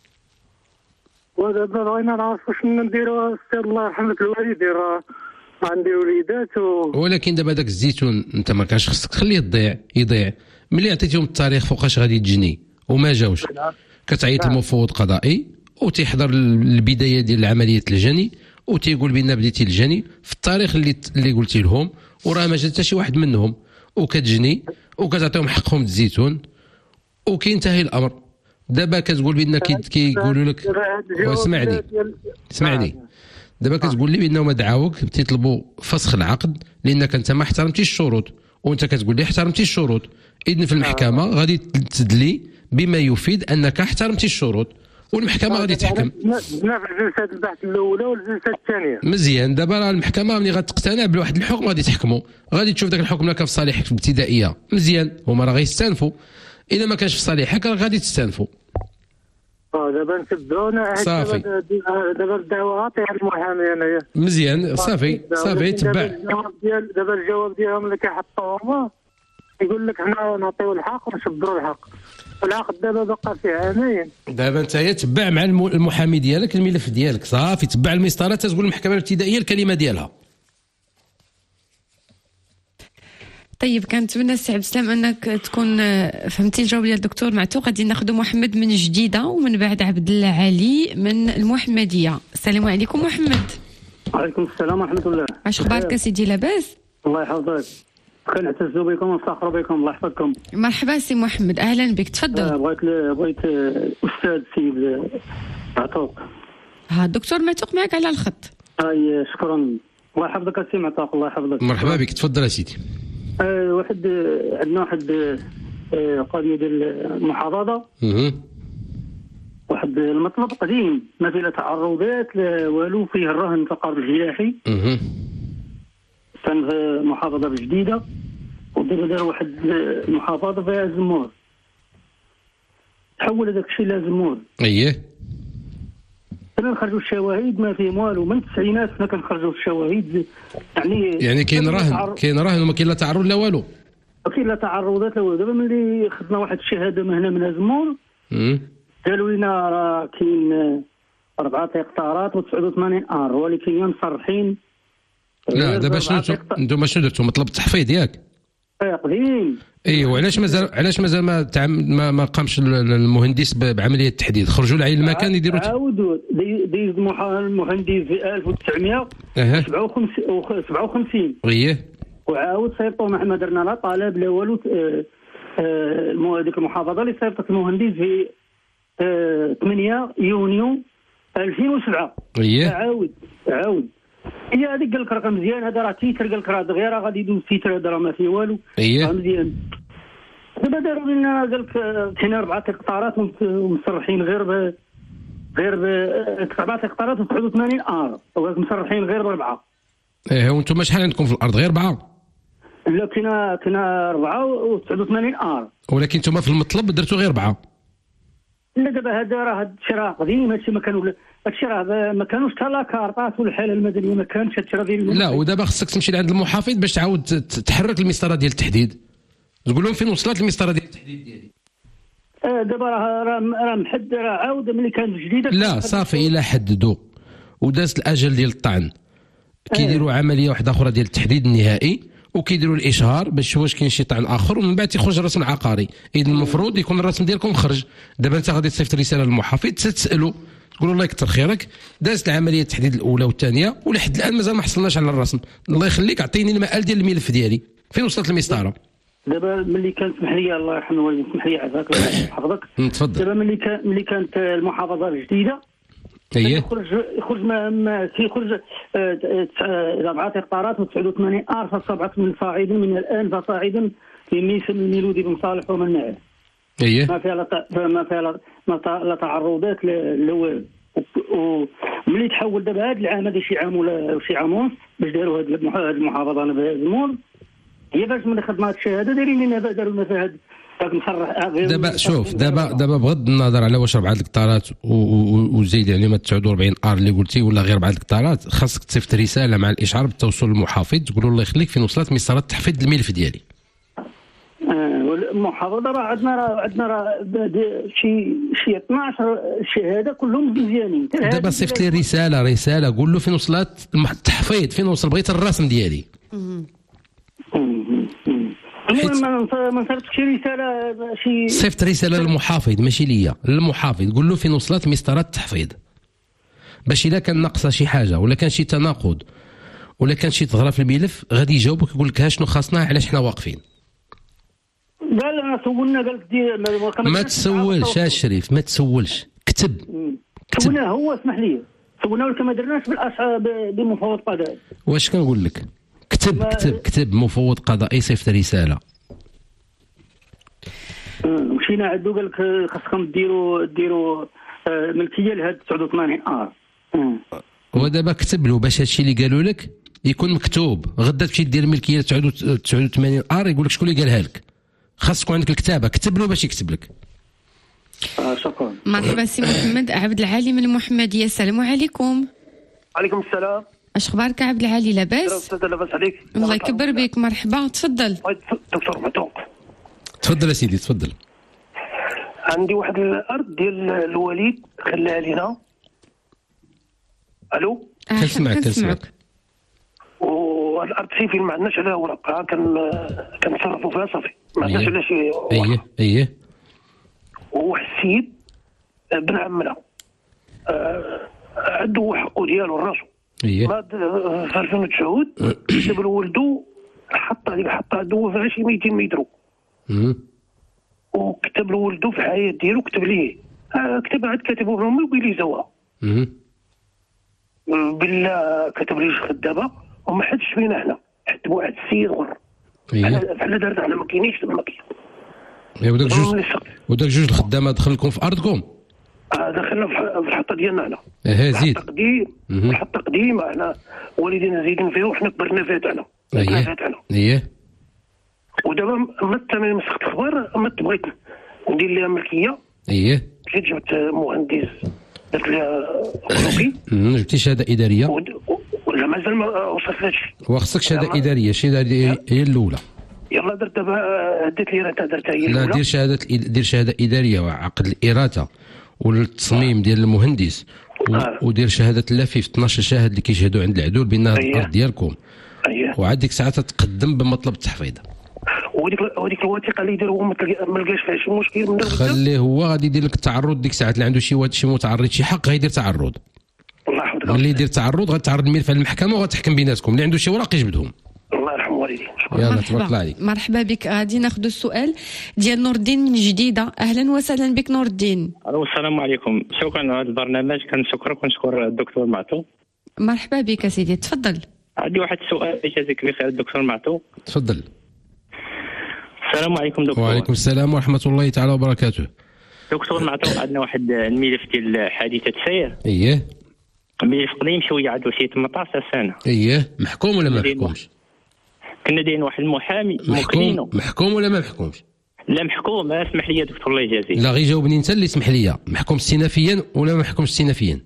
ودابا بغينا نعرف واش نديروا. استاذ الله يرحم لك الوالدين، راه عندي وليدات ولكن دابا داك الزيتون انت ما كانش خصك تخليه يضيع. ملي عطيتيهم التاريخ فوقاش غادي تجني وما جاوش، كتعيط لمفوض قضائي وتيحضر البدايه ديال عمليه الجني وتيقول بان بديتي الجني في التاريخ اللي قلتي لهم، وراه ما جا حتى شي واحد منهم، وكتجني وكتعطيهم حقهم الزيتون وكينتهي الامر. دابا كتقول بان كيقولوا لك اسمعني دابا كتقول لي بانهم دعاوك تيطلبوا فسخ العقد لانك انت ما احترمتيش الشروط، وانت كتقول لي احترمتي الشروط. اذن في المحكمه غادي تدلي بما يفيد انك احترمتي الشروط، والمحكمه غادي تحكم. في جلسه البحث الاولى والجلسه الثانيه. مزيان، دابا راه المحكمه ملي غتقتنع بواحد الحكم غادي تحكموا، غادي تشوف داك الحكم لك في صالحك في الابتدائيه. مزيان، هما راه غيستانفوا. اذا ما كانش في صالحك راه غادي تستانفوا. دابا نتبعونا صافي. دابا الدعوه عطيها المحامي انايا. مزيان، صافي تبع. دابا الجواب ديالهم اللي كيحطوه هما يقول لك حنا نعطيو الحق ونشبروا الحق. العقد دابا بقى فيه عامين. دابا انت تبع مع المحامي ديالك الملف ديالك، صافي تبع المسطره تقول المحكمه الابتدائيه الكلمه ديالها. طيب كنتمنى السي عبد السلام انك تكون فهمتي الجواب ديال الدكتور معتوق. غادي ناخذ محمد من جديده ومن بعد عبد العالي من المحمديه. السلام عليكم محمد. وعليكم السلام ورحمه الله. اش اخبارك سيدي؟ لاباس؟ الله يحفظك. كنعتز بكم ونفتخر بكم. الله يحفظكم. مرحبا سي محمد، اهلا بك، تفضل. بغيت استاذ سيد معتوق. الدكتور معتوق معك على الخط. شكرا. الله يحفظك سي معتوق. الله يحفظك. مرحبا بك، تفضل يا سيدي. عندنا واحد قضيه ديال المحافظه. واحد المطلب قديم ما فيه لا تعرضات لا والو، فيه الرهن في القرض الجناحي. كان في محافظه جديده ودار واحد المحافظه فيها زمور. تحول هذاك الشيء لزمور. كنا نخرجوا الشواهد ما فيه والو من التسعينات. كنا كنخرجوا الشواهد يعني كاين رهن وما كاين لا تعرض لا والو. كاين لا تعرضات لا والو. دابا ملي خدنا واحد الشهاده من هنا من زمور قالوا لنا راه كاين 4 هكتارات و89 ار ولكن مصرحين. لا دابا انتم شنو درتوا؟ مطلب التحفيظ ياك؟ قديم. ايوا علاش مازال ما قامش المهندس بعمليه التحديد؟ خرجوا لعين المكان يديروا عاودوا ديز المهندس في 1957 وعاود صيفطوا ما درنا لا طلب لا والو. ديك المحافظه اللي صيفطت المهندس في 8 يونيو 2007. عاود هي هذيك قال لك رقم مزيان، هذا راه تيتر، قال لك راه دغيا غادي يدوز تيتر، هذا راه ما فيه والو. مزيان. دابا داروا لنا قال لك كاين 4 هكتارات ومصرحين غير ب 4 هكتارات و89 ار ومصرحين غير ب4. وانتم شحال عندكم في الارض؟ غير 4؟ لا كنا 4 و89 ار. ولكن انتم في المطلب درتوا غير 4. لا دابا هذا راه راه قديم. هادشي ما كانوا هادشي راه ما كانوش حتى لا كارطات والحاله المدنيه ما كانش هادشي راه ديال. لا ودابا خصك تمشي لعند المحافظ باش تعاود تحرك المسطره ديال التحديد، تقول لهم فين وصلت المسطره ديال التحديد ديالي. دابا راه محد راه عاود ملي كانت جديده. لا صافي الى حددوا ودازت الاجل ديال الطعن كيديروا عمليه واحده اخرى ديال التحديد النهائي وكيديروا الاشهار باش واش كاين شي طعن اخر ومن بعد تيخرج الرسم العقاري. اذا المفروض يكون الرسم ديالكم خرج. دابا انت غادي تصيفط رساله للمحافظ تسالوا تقولوا الله يكثر خيرك دازت العمليه التحديد الاولى والثانيه ولحد الان مازال ما حصلناش على الرسم. الله يخليك عطيني المآل ديال الملف ديالي فين وصلت المسطره. دابا ملي كانت سمح لي الله يرحم والديك سمح لي عافاك الله يحفظك. تفضل. دابا ملي كانت المحافظه الجديده يخرج ما كيخرج 4 هكتارات و89 ار فصبعه من فاعل من الان فصاعدا في ميسم الميلودي بن صالح ومن معه. ما فيها لا تعرضات لا والو. وملي تحول دابا هذا العام هذا شي عام ولا شي عام ونص باش داروا هذه المحافظه انا بزمور هي باش ملي خدمات الشهاده دايرين لنا داروا لنا فيها هذاك مصرح. دابا شوف دابا بغض النظر على واش 4 هكتارات وزيد عليهم 49 ار اللي قلتي ولا غير 4 هكتارات، خاصك تصيفط رساله مع الاشعار بالتوصل للمحافظ تقول الله يخليك فين وصلت مسطره تحفيظ الملف ديالي. المحافظه راه عندنا شي 12 شهاده كلهم مزيانين. دابا صيفط لي رساله قول له فين وصلت التحفيظ فين وصل بغيت الرسم ديالي. المهم ما صيفطش شي رساله صيفط رساله للمحافظ ماشي ليا للمحافظ قول له فين وصلت مسطره التحفيظ باش الا كان ناقصه شي حاجه ولا كان شي تناقض ولا كان شي ثغره في الملف غادي يجاوبك يقول لك ها شنو خاصنا علاش حنا واقفين. قال انا سولنا قال لك ما تسولش يا شريف ما تسولش كتب. سولناه هو اسمح لي سولناه ولكن ما درناش بمفوض قضائي. واش كنقول لك كتب مفوض قضائي صيفط رساله. مشينا عنده قال لك خاصكم ديروا ملكيه لهاد 89 ار. ودابا كتب له باش هادشي اللي قالوا لك يكون مكتوب. غدا تمشي دير ملكيه 89 ار يقول لك شكون اللي قالها لك. خاص تكون عندك الكتابه كتب له باش يكتب لك. شكرا. مرحبا سي محمد. عبد العالي من المحمديه. السلام عليكم. عليكم السلام. اش اخبارك عبد العالي؟ لاباس؟ استاذ لاباس عليك. الله يكبر بك. مرحبا تفضل. دكتور معتوق. تفضل يا سيدي تفضل. عندي واحد الارض ديال الوليد خلاها لينا. الو كنسمعك. الارض فين ما عندناش عليها اوراق، كنتصرفوا فيها صافي، ما عندناش أيه. عليها شي ايه وواحد السيد بن عمنا عنده هو حقه ديالو لراسو. ايه بعد في 2009 كتب لولدو حط عنده فيها شي 200 مترو، وكتب لولدو في الحياه ديالو، كتب ليه كتب عاد كاتبو بامي وقال لي زوها بالله، كتب لي خدامه وما حدش فينا حنا، حتى بواحد السيد غر بحال دارت على ما كاينينش تما كاين. وداك جوج الخدامه دخل لكم في ارضكم؟ دخلنا في الحطه ديالنا هنا. زيد الحطه قديمه، حنا والدينا زايدين فيها وحنا كبرنا فيها تاعنا. ايه ودابا ما تمام مسخت الخبر، ما بغيت ندير ليها ملكيه. مشيت جبت مهندس درت لها خلقي. جبتي شهاده اداريه؟ ولا مازال ما وصلت لهادشي. وخصك شهاده اداريه، الشهاده هي الاولى. يلا درت دابا ديت لي راه درتها هي لا، دير شهاده اداريه وعقد الاراثه والتصميم ديال المهندس ودير شهاده اللفيف 12 شاهد اللي كيشهدوا عند العدول بان هذه الارض ديالكم. وعاد ديك الساعه تقدم بمطلب التحفيظ. وديك الوثيقه اللي يدير هو ما لقاش فيها شي مشكل من خليه هو غادي يدير لك التعرض ديك الساعه اللي عنده شي متعرض شي حق غيدير تعرض. الله يحفظك. ملي يدير تعرض غتعرض الملف على المحكمه وغتحكم بيناتكم، اللي عنده شي اوراق يجبدهم. الله يرحم والديك. يلا تبارك الله عليك. مرحبا بك. غادي ناخذ السؤال ديال نور الدين من جديده. اهلا وسهلا بك نور الدين. السلام عليكم، شكرا على هذا البرنامج، كنشكرك ونشكر الدكتور معتو. مرحبا بك سيدي، تفضل. عندي واحد السؤال يجازيك بخير الدكتور معتو. تفضل. السلام عليكم دكتور. وعليكم السلام ورحمه الله تعالى وبركاته. دكتور معتو، عندنا واحد الملف ديال حادثه سير. ملف قديم شويه، عنده شي 18 سنه. محكوم ولا ما محكومش؟ كنا دايرين واحد المحامي موكلينو. محكوم ولا ما محكومش؟ لا محكوم. اسمح لي دكتور الله يجازيك. لا غير جاوبني انت اللي اسمح لي، محكوم استئنافيا ولا ما محكومش استئنافيا؟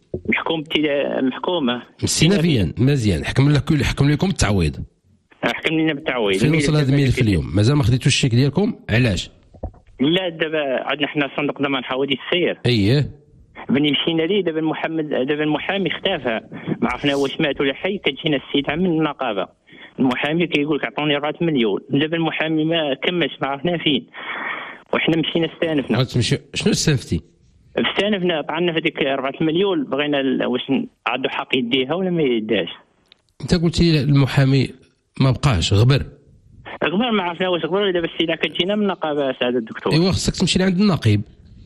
محكومه استئنافيا. مزيان، حكم لكم التعويض. حكم لنا بالتعويض. فين وصل هذا الملف اليوم؟ مازال ما خديتوش الشيك ديالكم؟ علاش؟ لا دابا عندنا حنا صندوق ضمان حوادث السير. ملي مشينا ليه دابا المحامي اختفى، ما عرفنا واش مات ولا حي. كتجينا السيد من النقابه، المحامي كيقول لك عطوني 4 مليون. دابا المحامي ما كملش، ما عرفنا فين، وحنا مشينا استانفنا. شنو استانفتي؟ استانفنا طعنا في هذيك 4 مليون، بغينا واش عنده حق يديها ولا ما يداش. انت قلتي المحامي ما بقاش، غبر ما عرفنا واش غبر. دابا السيده كتجينا من النقابه سعاده الدكتور. ايوا خصك تمشي لعند النقيب.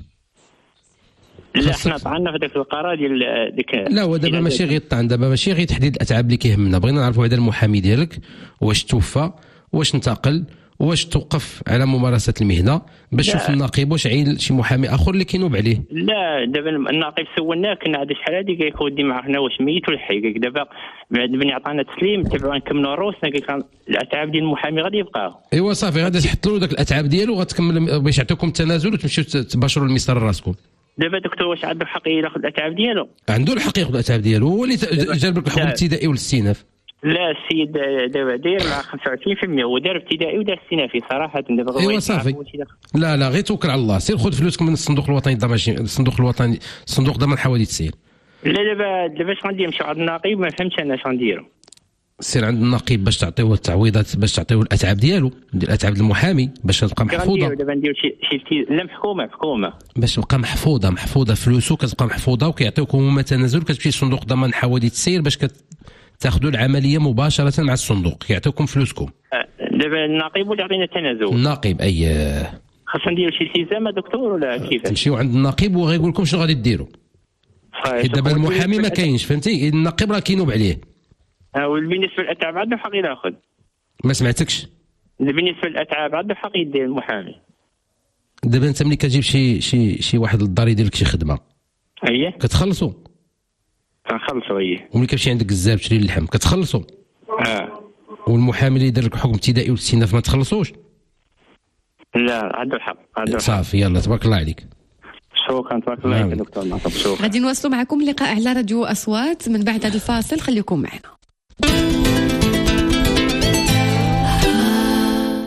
لا حنا طعنا في ديك القرار ديال ديك. لا هو دابا ماشي غير الطعن، دابا ماشي غير تحديد الاتعاب اللي كيهمنا، بغينا نعرفوا هذا المحامي ديالك واش توفى، واش انتقل، واش توقف على ممارسه المهنه، باش نشوف النقيب واش عين شي محامي اخر اللي كينوب عليه. لا دابا النقيب سولناه، كنا عاد شحال هذه قال لك ودي ما عرفنا واش ميت ولا حي. دابا بعد من عطانا تسليم تبعوا نكملوا روسنا، قال لك الاتعاب ديال المحامي غادي يبقاو. ايوا صافي، غادي تحط له داك الاتعاب ديالو وغتكمل باش يعطيكم التنازل وتمشيو تباشروا المسار راسكم. دابا دكتور واش عنده الحق ياخذ الاتعاب ديالو؟ عنده الحق ياخذ الاتعاب ديالو، هو اللي جاب لك الحكم الابتدائي والاستئناف. لا السيد دابا داير مع 25%، هو دار ابتدائي ودار استئنافي صراحه. دابا ايوا صافي. لا غير توكل على الله، سير خذ فلوسكم من الصندوق الوطني صندوق ضمان حوادث السير. لا دابا اش غندير؟ نمشيو عند النقيب، ما فهمتش انا اش غنديرو. سير عند النقيب باش تعطيوه التعويضات، باش تعطيوه الاتعاب ديالو، الاتعاب المحامي باش تبقى محفوظه. دابا نديرو شي لا محكومه باش تبقى محفوظه فلوسو كتبقى محفوظه، وكيعطيوكم هما تنازل، كتمشي لصندوق ضمان حوادث السير باش تاخذوا العمليه مباشره مع الصندوق، كيعطيوكم فلوسكم. دابا النقيب ولا يعطينا التنازل؟ النقيب خاصنا نديرو شي التزامه دكتور ولا كيفاش؟ تمشيو عند النقيب وغيقول لكم شنو غادي ديروا. دابا المحامي ما كاينش، فهمتي؟ النقيب راه كينوب عليه. وبالنسبه للاتعاب عنده حق ياخذ. ما سمعتكش. بالنسبه للاتعاب عنده حق يدير المحامي. دابا انت ملي كتجيب شي واحد للدار يدير لك شي خدمه كتخلصوا. كنخلصوا وملي كتمشي عندك الزاب تشري اللحم كتخلصوا. والمحامي اللي يدير لك حكم ابتدائي والاستئناف ما تخلصوش. لا عنده الحق صافي. يلا تبارك الله عليك. شكرا تبارك الله عليك دكتور معطب. شكرا. غادي نواصلوا معكم اللقاء على راديو اصوات من بعد هذا الفاصل، خليكم معنا.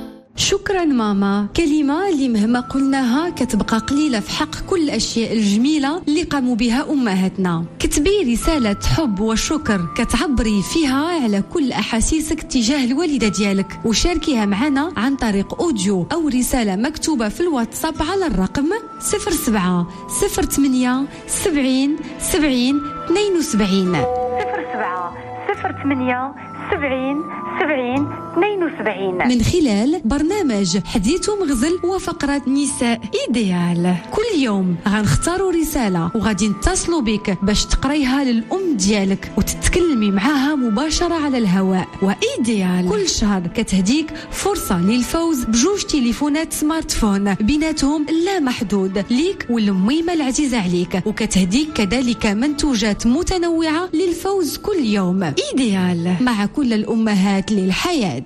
شكرا ماما، كلمة اللي مهما قلناها كتبقى قليلة في حق كل الأشياء الجميلة اللي قاموا بها أمهاتنا. كتبي رسالة حب وشكر كتعبري فيها على كل أحاسيسك تجاه الوالدة ديالك، وشاركيها معنا عن طريق أوديو أو رسالة مكتوبة في الواتساب على الرقم 07 08 70 70 72 07 08 70 70 72 من خلال برنامج حديث ومغزل وفقرة نساء إيديال. كل يوم غنختاروا رسالة وغادي نتصلوا بك باش تقريها للأم ديالك وتتكلمي معاها مباشرة على الهواء. وإيديال كل شهر كتهديك فرصة للفوز بجوج تليفونات سمارت فون بيناتهم لا محدود ليك والميمة العزيزة عليك، وكتهديك كذلك منتوجات متنوعة للفوز كل يوم. إيديال مع كل الأمهات للحياة.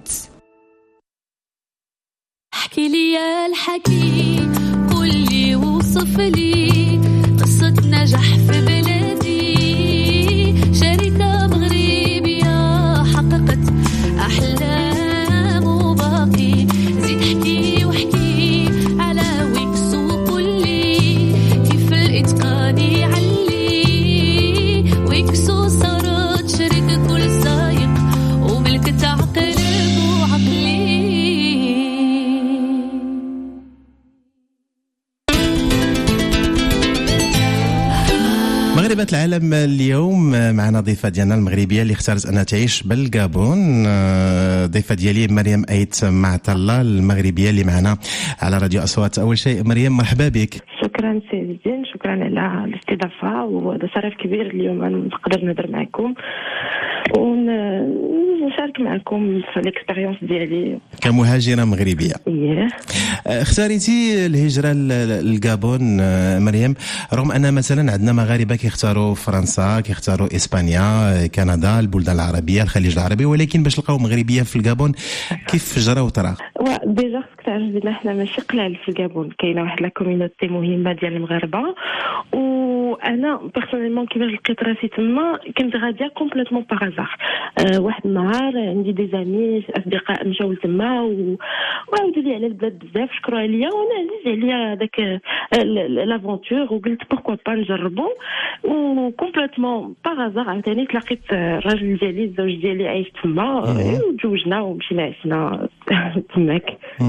احكي لي يا الحكي، قولي وصف لي قصة نجاح في بلادي، شركة مغربية حققت أحلام وباقي، زيد احكي واحكي على ويكس وقولي كيف الإتقان يعلي، ويكسو صارت شركة كل سايق وملكة عقل وعقلي. مغربات العالم اليوم معنا ضيفة ديالنا المغربية اللي اختارت أنها تعيش بالغابون. ضيفة ديالي مريم أيت معطلة المغربية اللي معنا على راديو أصوات. أول شيء مريم مرحبا بك. شكرا سي الدين، شكرا على الاستضافة، وهذا شرف كبير اليوم نقدر نهضر معكم ونشارك معكم في الاكسبيريونس ديالي كمهاجرة مغربية. اختاريتي الهجرة للغابون مريم، رغم أن مثلا عندنا مغاربة كيختاروا فرنسا، كيختاروا إسبانيا، كندا، البلدان العربية، الخليج العربي، ولكن باش لقاو مغربية في الغابون كيف جرى وطرا؟ ديجا خصك تعرف بنا حنا ماشي قلال في الغابون، كاينه واحد لا كوميونيتي مهمه ديال المغاربه، وانا بيرسونيلمون كيفاش لقيت راسي تما كنت غاديه كومبليتمون باغازار. واحد النهار عندي دي زامي اصدقاء مشاو تما وعاودوا لي على البلاد بزاف، شكروا عليا وانا عزيز عليا هذاك لافونتور، وقلت بوركوا با نجربو، وكومبليتمون باغازار عاوتاني تلاقيت الراجل ديالي الزوج ديالي عايش تما وتزوجنا ومشينا عشنا تماك.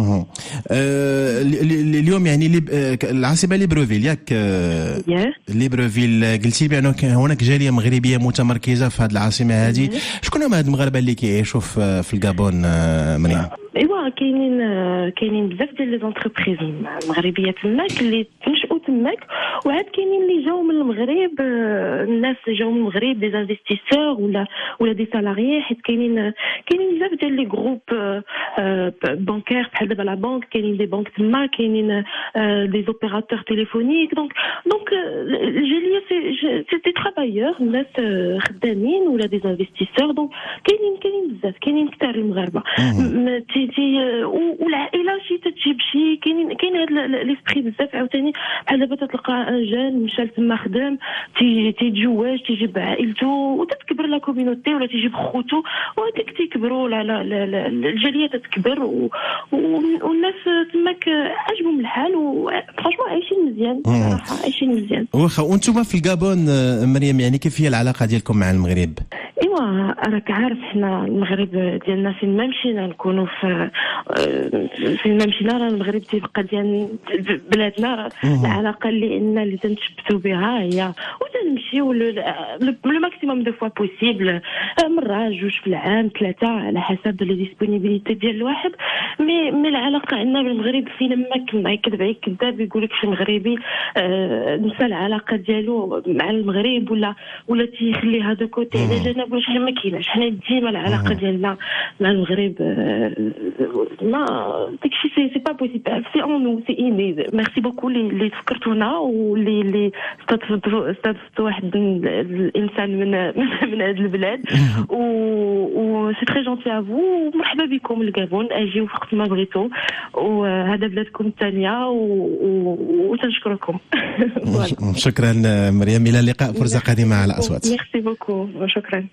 اليوم يعني العاصمه ليبروفيل ياك؟ ليبروفيل قلتي بأنه هناك جاليه مغربيه متمركزه في هذه العاصمه هذه، شكون هما هاد المغاربه اللي كيعيشوا في الغابون مريم؟ ايوا كاينين بزاف ديال لي زونتربريز مغربيه تماك اللي تنشؤوا تماك، وعاد كاينين اللي جاوا من المغرب، الناس اللي جاوا من المغرب دي انفستيسور ولا دي سالاريي، حيت كاينين بزاف ديال لي جروب بانكير بحال دابا لا بانك، كاينين دي بانك تما، كاينين دي اوبيراتور تيليفونيك، دونك الجاليه سي دي ترافايور، الناس خدامين ولا دي انفستيسور، دونك كاينين بزاف، كاينين كثار المغاربه. والعائله شي تجيب شي، كاين هذا ليسبري بزاف عاوتاني، بحال دابا تلقى ان جان مشى تما خدام تيتزوج تيجيب عائلته وتتكبر لا كوميونيتي ولا تيجيب خوتو وهذيك تيكبروا، الجاليه تتكبر والناس تماك عجبهم الحال وفرانشمون عايشين مزيان صراحه، عايشين مزيان. واخا وانتم في الغابون مريم يعني كيف هي العلاقه ديالكم مع المغرب؟ ايوا راك عارف حنا المغرب ديالنا فين ما مشينا نكونوا فين ما مشينا راه المغرب تيبقى ديال بلادنا، العلاقه اللي تنشبتوا بها هي وتنمشيو لو ماكسيموم دو فوا بوسيبل، مره جوج في العام، ثلاثه على حسب لي ديسپونيبيليتي ديال الواحد. مي العلاقه عندنا بالمغرب فين ما كنا يكذب عليك كذاب يقول لك شي مغربي نسى العلاقه ديالو مع المغرب ولا تيخليها دو كوتي على جنب، واش ما كايناش، حنا ديما العلاقه ديالنا مع المغرب ما داكشي سي با بوسيبل، سي اون نو سي اني. ميرسي بوكو اللي فكرتونا واللي استضفتوا واحد الانسان من هذه البلاد، و سي تري جونتي ا فو، مرحبا بكم الغابون، اجيو في وقت ما بغيتو، وهذا بلادكم الثانيه وتنشكركم. شكرا مريم، الى اللقاء، فرصه قادمه على اصوات. ميرسي بوكو، شكرا.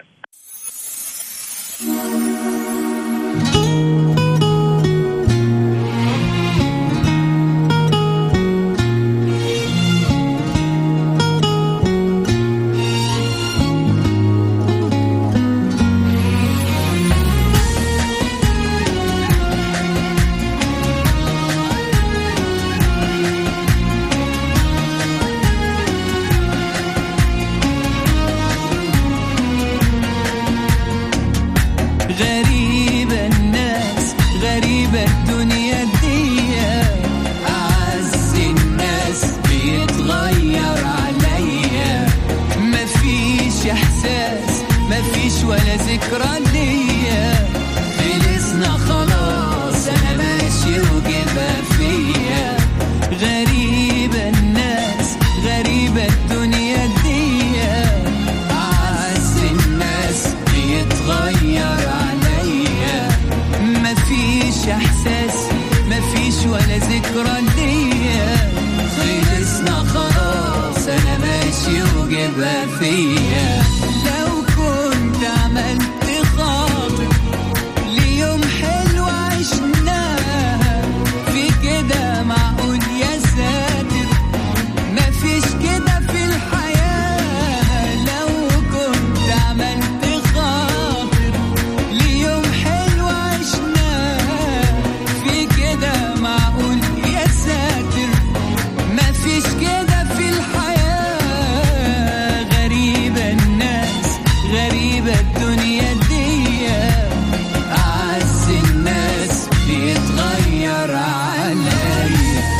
مفيش ولا ذكرى ليا، خلصنا خلاص انا ماشي وجبها فيا. لو كنت عملت خاطر ليوم حلو عشناها، في كده معقول يا ساتر مفيش كده في الحياة. لو كنت عملت خاطر ليوم حلو عشناها، في كده معقول يا ساتر مفيش كده في الحياة. غريبة الناس غريبة الدنيا دي، أعز الناس بيتغير عليا.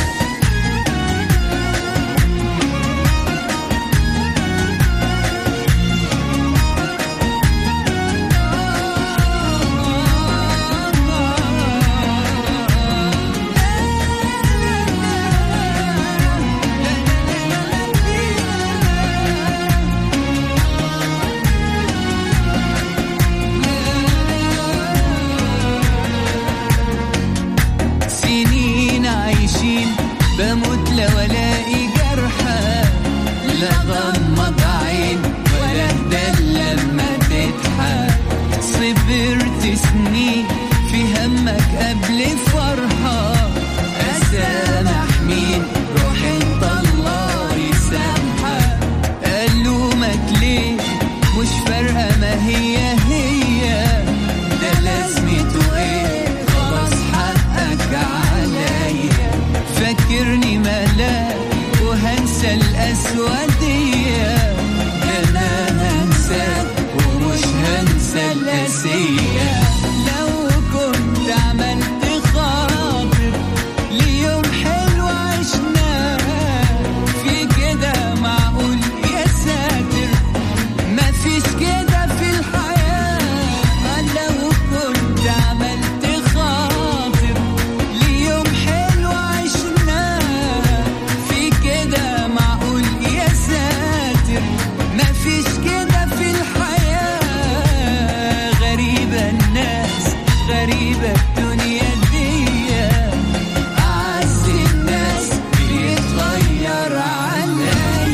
سنين عايشين بموت لو الاقي جرحى، لا غمض عين ولا بدل لما تضحك. صبرت سنين في همك قبل فرحة، اسامح مين روح انت الله يسامحك. الومك ليه مش فارقة ما هي هي، ده لازمته ايه خلاص حقك عليا. فاكرني ملاك وهنسى الأسودية، أنا هنساك ومش هنسى الأسية. لو كنت عملت خاطر ليوم حلو عشناها، في كده معقول يا ساتر مفيش كده في الحياة. لو كنت عملت خاطر ليوم حلو عشناها، في كده معقول يا ساتر مفيش كده في الحياة. غريبة الناس غريبة الدنيا دي، أعز الناس بيتغير عليا.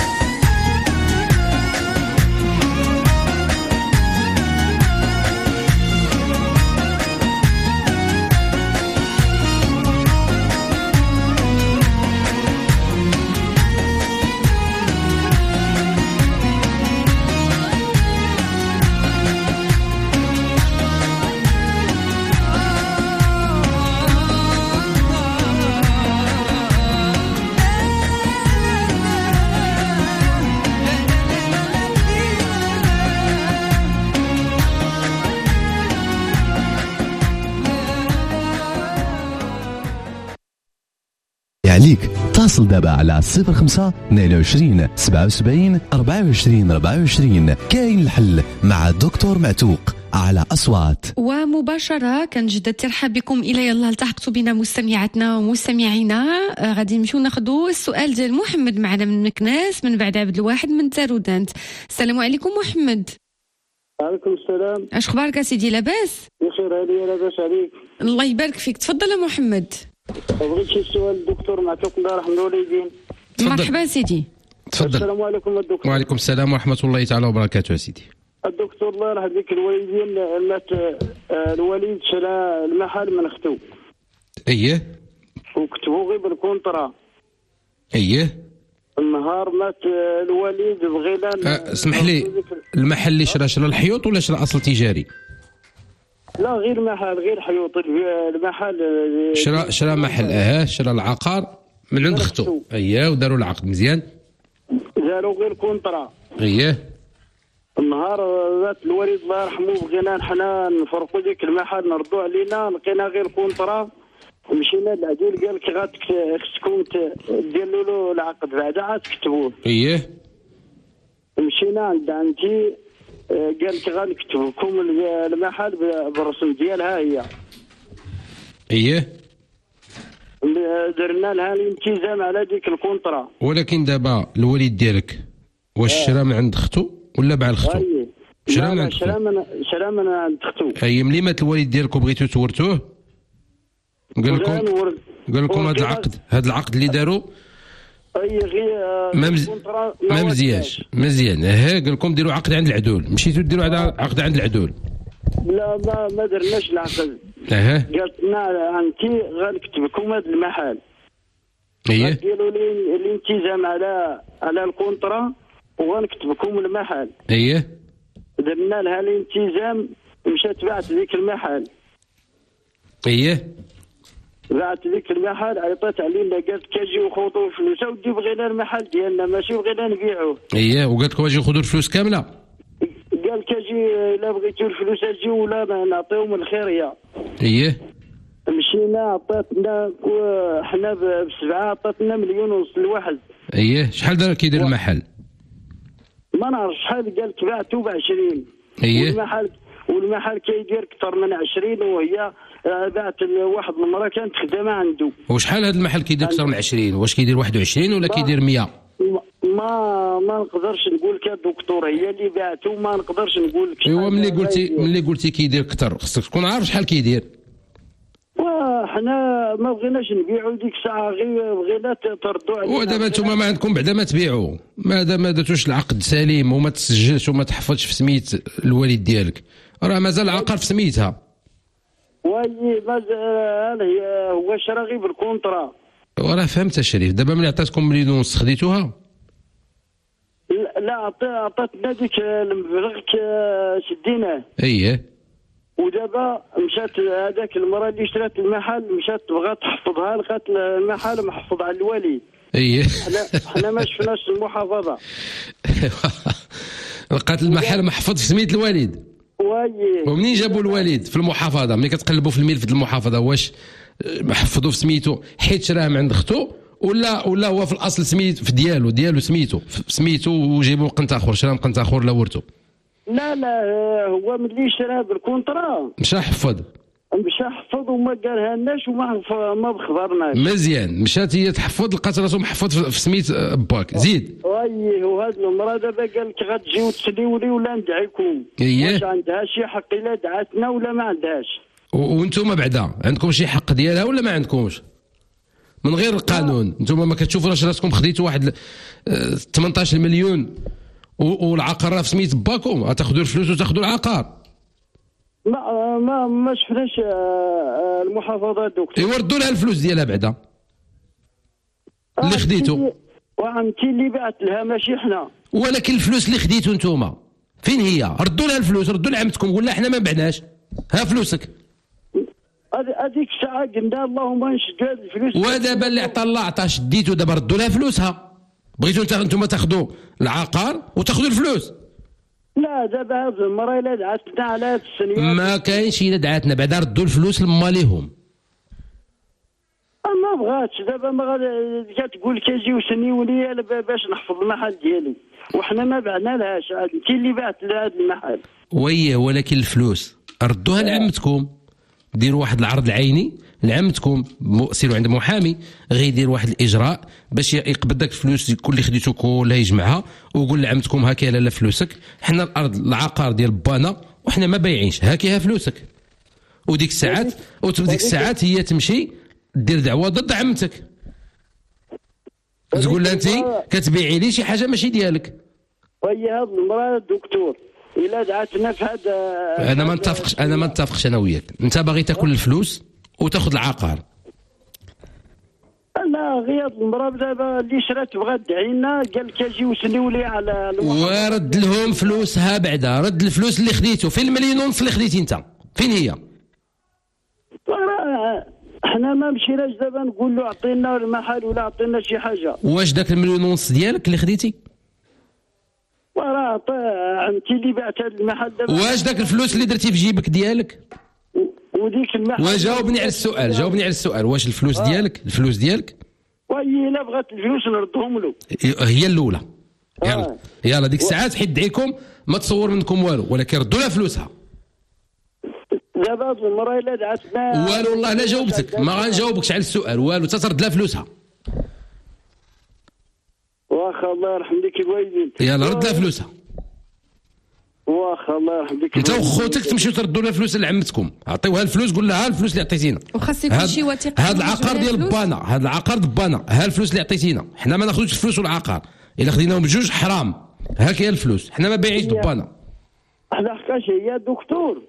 عليك اتصل دابا على 05 22 77 24 24. كاين الحل مع الدكتور معتوق على أصوات. ومباشرة كنجدد الترحاب بكم إلى يلا التحقتوا بنا مستمعاتنا ومستمعينا. غادي نمشيو ناخذوا السؤال ديال محمد معنا من مكناس، من بعد عبد الواحد من تارودانت. السلام عليكم محمد. وعليكم السلام. اش اخبارك سيدي؟ لاباس؟ بخير عليا. لاباس عليك؟ الله يبارك فيك. تفضل يا محمد. بغيت شي سؤال الدكتور معتوق الله يرحم الوالدين. مرحبا سيدي. تفضل. السلام عليكم الدكتور. وعليكم السلام ورحمة الله تعالى وبركاته يا سيدي. الدكتور الله يرحم ذيك الوالدين مات الوالد شرا المحل من اختو. اييه. وكتبوا غير بالكونطرا. اييه. النهار مات الوالد بغينا اسمح لي، المحل اللي شرا الحيوط ولا شرا اصل تجاري؟ لا غير محل، غير حيوط. المحل شرا محل. شرا العقار من عند اختو. اييه. وداروا العقد مزيان. داروا غير كونطرا. اييه. النهار مات الوالد الله يرحمه بغينا نحنا نفرقوا ديك المحل نردوا علينا، لقينا غير كونطرا. مشينا للعديل قال لك خصكم ديروا له العقد بعدا عاد تكتبوه. اييه. مشينا عند عندي قال لك غنكتب لكم المحل بالرسم ديالها هي. اييه. درنا لها الالتزام على ديك الكونطرا. ولكن دابا الوليد ديالك واش شرا من عند اختو ولا باع لختو؟ شرا من عند اختو. شرا من عند اختو. اي ملي مات الوالد ديالك وبغيتو تورثوه قال لكم هذا العقد اللي داروا ما مزيانش مزيان. قال لكم ديروا عقد عند العدول، مشيتوا ديروا عقد عند العدول؟ لا ما درناش العقد. قالت لنا انت غنكتب لكم هذا المحل. قالوا لي الالتزام على الكونطرا وغنكتب لكم المحل. درنا لها الالتزام، مشات بعت ذيك المحل. بعت ذيك المحل، عيطت علينا قالت كاجيو خذوا الفلوس ودي بغينا المحل ديالنا ماشي بغينا نبيعوه. وقالت لكم اجي خذوا الفلوس كامله؟ قال كاجي الا بغيتوا الفلوس اجي ولا نعطيهم الخيريه. مشينا عطاتنا حنا بسبعه، عطاتنا 1.5 مليون الواحد. شحال دار كيدير المحل؟ ما نعرف شحال، قال لك بعتو ب20. والمحل كيدير اكثر من 20، وهي بعت لواحد المراه كانت خدامه عنده. وشحال هذا المحل كيدير اكثر من 20؟ واش كيدير 21 ولا كيدير 100؟ ما نقدرش نقول لك الدكتور، هي اللي بعتو، ما نقدرش نقول لك. ملي قلتي كيدير اكثر خصك تكون عارف شحال كيدير. وحنا ما بغيناش نبيعوا ديك الساعه، غير بغينا تردوا علينا. ودابا نتوما ما عندكم بعدا ما تبيعوا، ما درتوش العقد سليم وما تسجلش وما تحفظش في سميت الوالد ديالك، راه مازال العقار في سميتها. مازال هو شراغي بالكونطرا. وراه فهمت الشريف. دابا ملي عطاتكم 1.5 مليون خديتوها؟ لا عطاتنا ديك المبلغ شديناه. ودابا مشات هذاك المراه اللي شرات المحل مشات تبغى تحفظها، لقات المحل محفوظ على الوالد. حنا ما شفناش المحافظه. لقات المحل محفوظ في سميت الوالد. ومنين جابوا الوالد في المحافظه؟ ملي كتقلبوا في الملف د المحافظه واش محفظوا في سميتو حيت شراه من عند اختو، ولا هو في الاصل سميت في ديالو سميتو وجيبوا قنت اخر، شرا قنت اخر لا ورثو؟ لا هو ملي شرا بالكونطرا مشى حفظ وما قالها لناش وما بخبرناش. مزيان، مشات هي تحفظ، لقات راسو محفظ في سميت باك. زيد. وهاد المراه دابا قال لك غتجيو تسليوني ولا ندعيكم. واش عندها شي حق الا دعاتنا ولا ما عندهاش؟ وانتم بعدا عندكم شي حق ديالها ولا ما عندكمش؟ من غير القانون انتم ما كتشوفوش راسكم خديتوا واحد 18 مليون والعقار راه في سميت باكم، غتاخذوا الفلوس وتاخذوا العقار. ما شفناش المحافظه دكتور. ردوا لها الفلوس ديالها بعدا اللي خديتو. وانت اللي بعت لها ماشي حنا. ولكن الفلوس اللي خديتو نتوما فين هي؟ ردوا لها الفلوس، ردوا لعمتكم، قول لها حنا ما بعناش، ها فلوسك. هذيك الساعه قلنا اللهم نشد هذه الفلوس. ودابا اللي عطى الله عطا، شديتو دابا ردوا لها فلوسها. بغيتوا انتم تاخذوا العقار وتاخذوا الفلوس. لا دابا هذه المراه الا دعاتنا على هذه السنيات ما كاينش الا دعاتنا بعدا ردوا الفلوس لماليهم. ما بغاتش دابا، ما كتقول كيجيو سنيوني باش نحفظ المحل ديالي وحنا ما بعنا لهاش. انت اللي بعت لهذا المحل. ولكن الفلوس ردوها لعمتكم، ديروا واحد العرض العيني لعمتكم، سيروا عند محامي غيدير واحد الاجراء باش يقبض داك الفلوس كل اللي خديتو كلها يجمعها، وقول لعمتكم هاكي لا فلوسك، حنا الارض العقار ديال بانا وحنا ما بايعينش، هاكي فلوسك. وديك الساعات هي تمشي دير دعوه ضد عمتك، تقول لها انت كتبيعي لي شي حاجه ماشي ديالك. وهي هذه المراه دكتور الا دعاتنا في هذا. انا ما نتفقش انا وياك، انت باغي تاكل الفلوس وتاخذ العقار. لا غير المراه دابا اللي شرات بغات تدعينا، قال لك اجي وسليوا لي على ورد لهم فلوسها بعدا، رد الفلوس اللي خديتو. فين 1.5 مليون اللي خديتي انت؟ فين هي؟ احنا ما مشيناش دابا نقول له اعطينا المحل ولا اعطينا شي حاجه. واش داك 1.5 مليون ديالك اللي خديتي؟ وراه عمتي اللي بعت هذا المحل دابا. واش داك الفلوس اللي درتي في جيبك ديالك؟ وديك المحل. وجاوبني على السؤال، واش الفلوس ديالك؟ وهي الا بغات الفلوس نردهم له. هي الاولى. يلا ديك الساعات حيت دعيكم ما تصور منكم والو، ولكن ردوا لها فلوسها. دابا المراه الا دعاتنا والو والله لا جاوبتك، ما غنجاوبكش على السؤال والو، تترد لها فلوسها. واخا الله يرحم ديك الوالدين. يلا رد لها فلوسها. واخا الله يرحم بك. انت وخوتك تمشيو تردوا لها الفلوس لعمتكم، عطيوها الفلوس، قول لها ها الفلوس اللي عطيتينا. وخاص يكون شي وثيقه. هذا العقار ديال بانا، هذا العقار بانا، ها الفلوس اللي عطيتينا، حنا ما ناخذوش الفلوس والعقار، الا خديناهم بجوج حرام. هاك هي الفلوس، حنا ما بايعينش بانا. حنا حكاش هي الدكتور.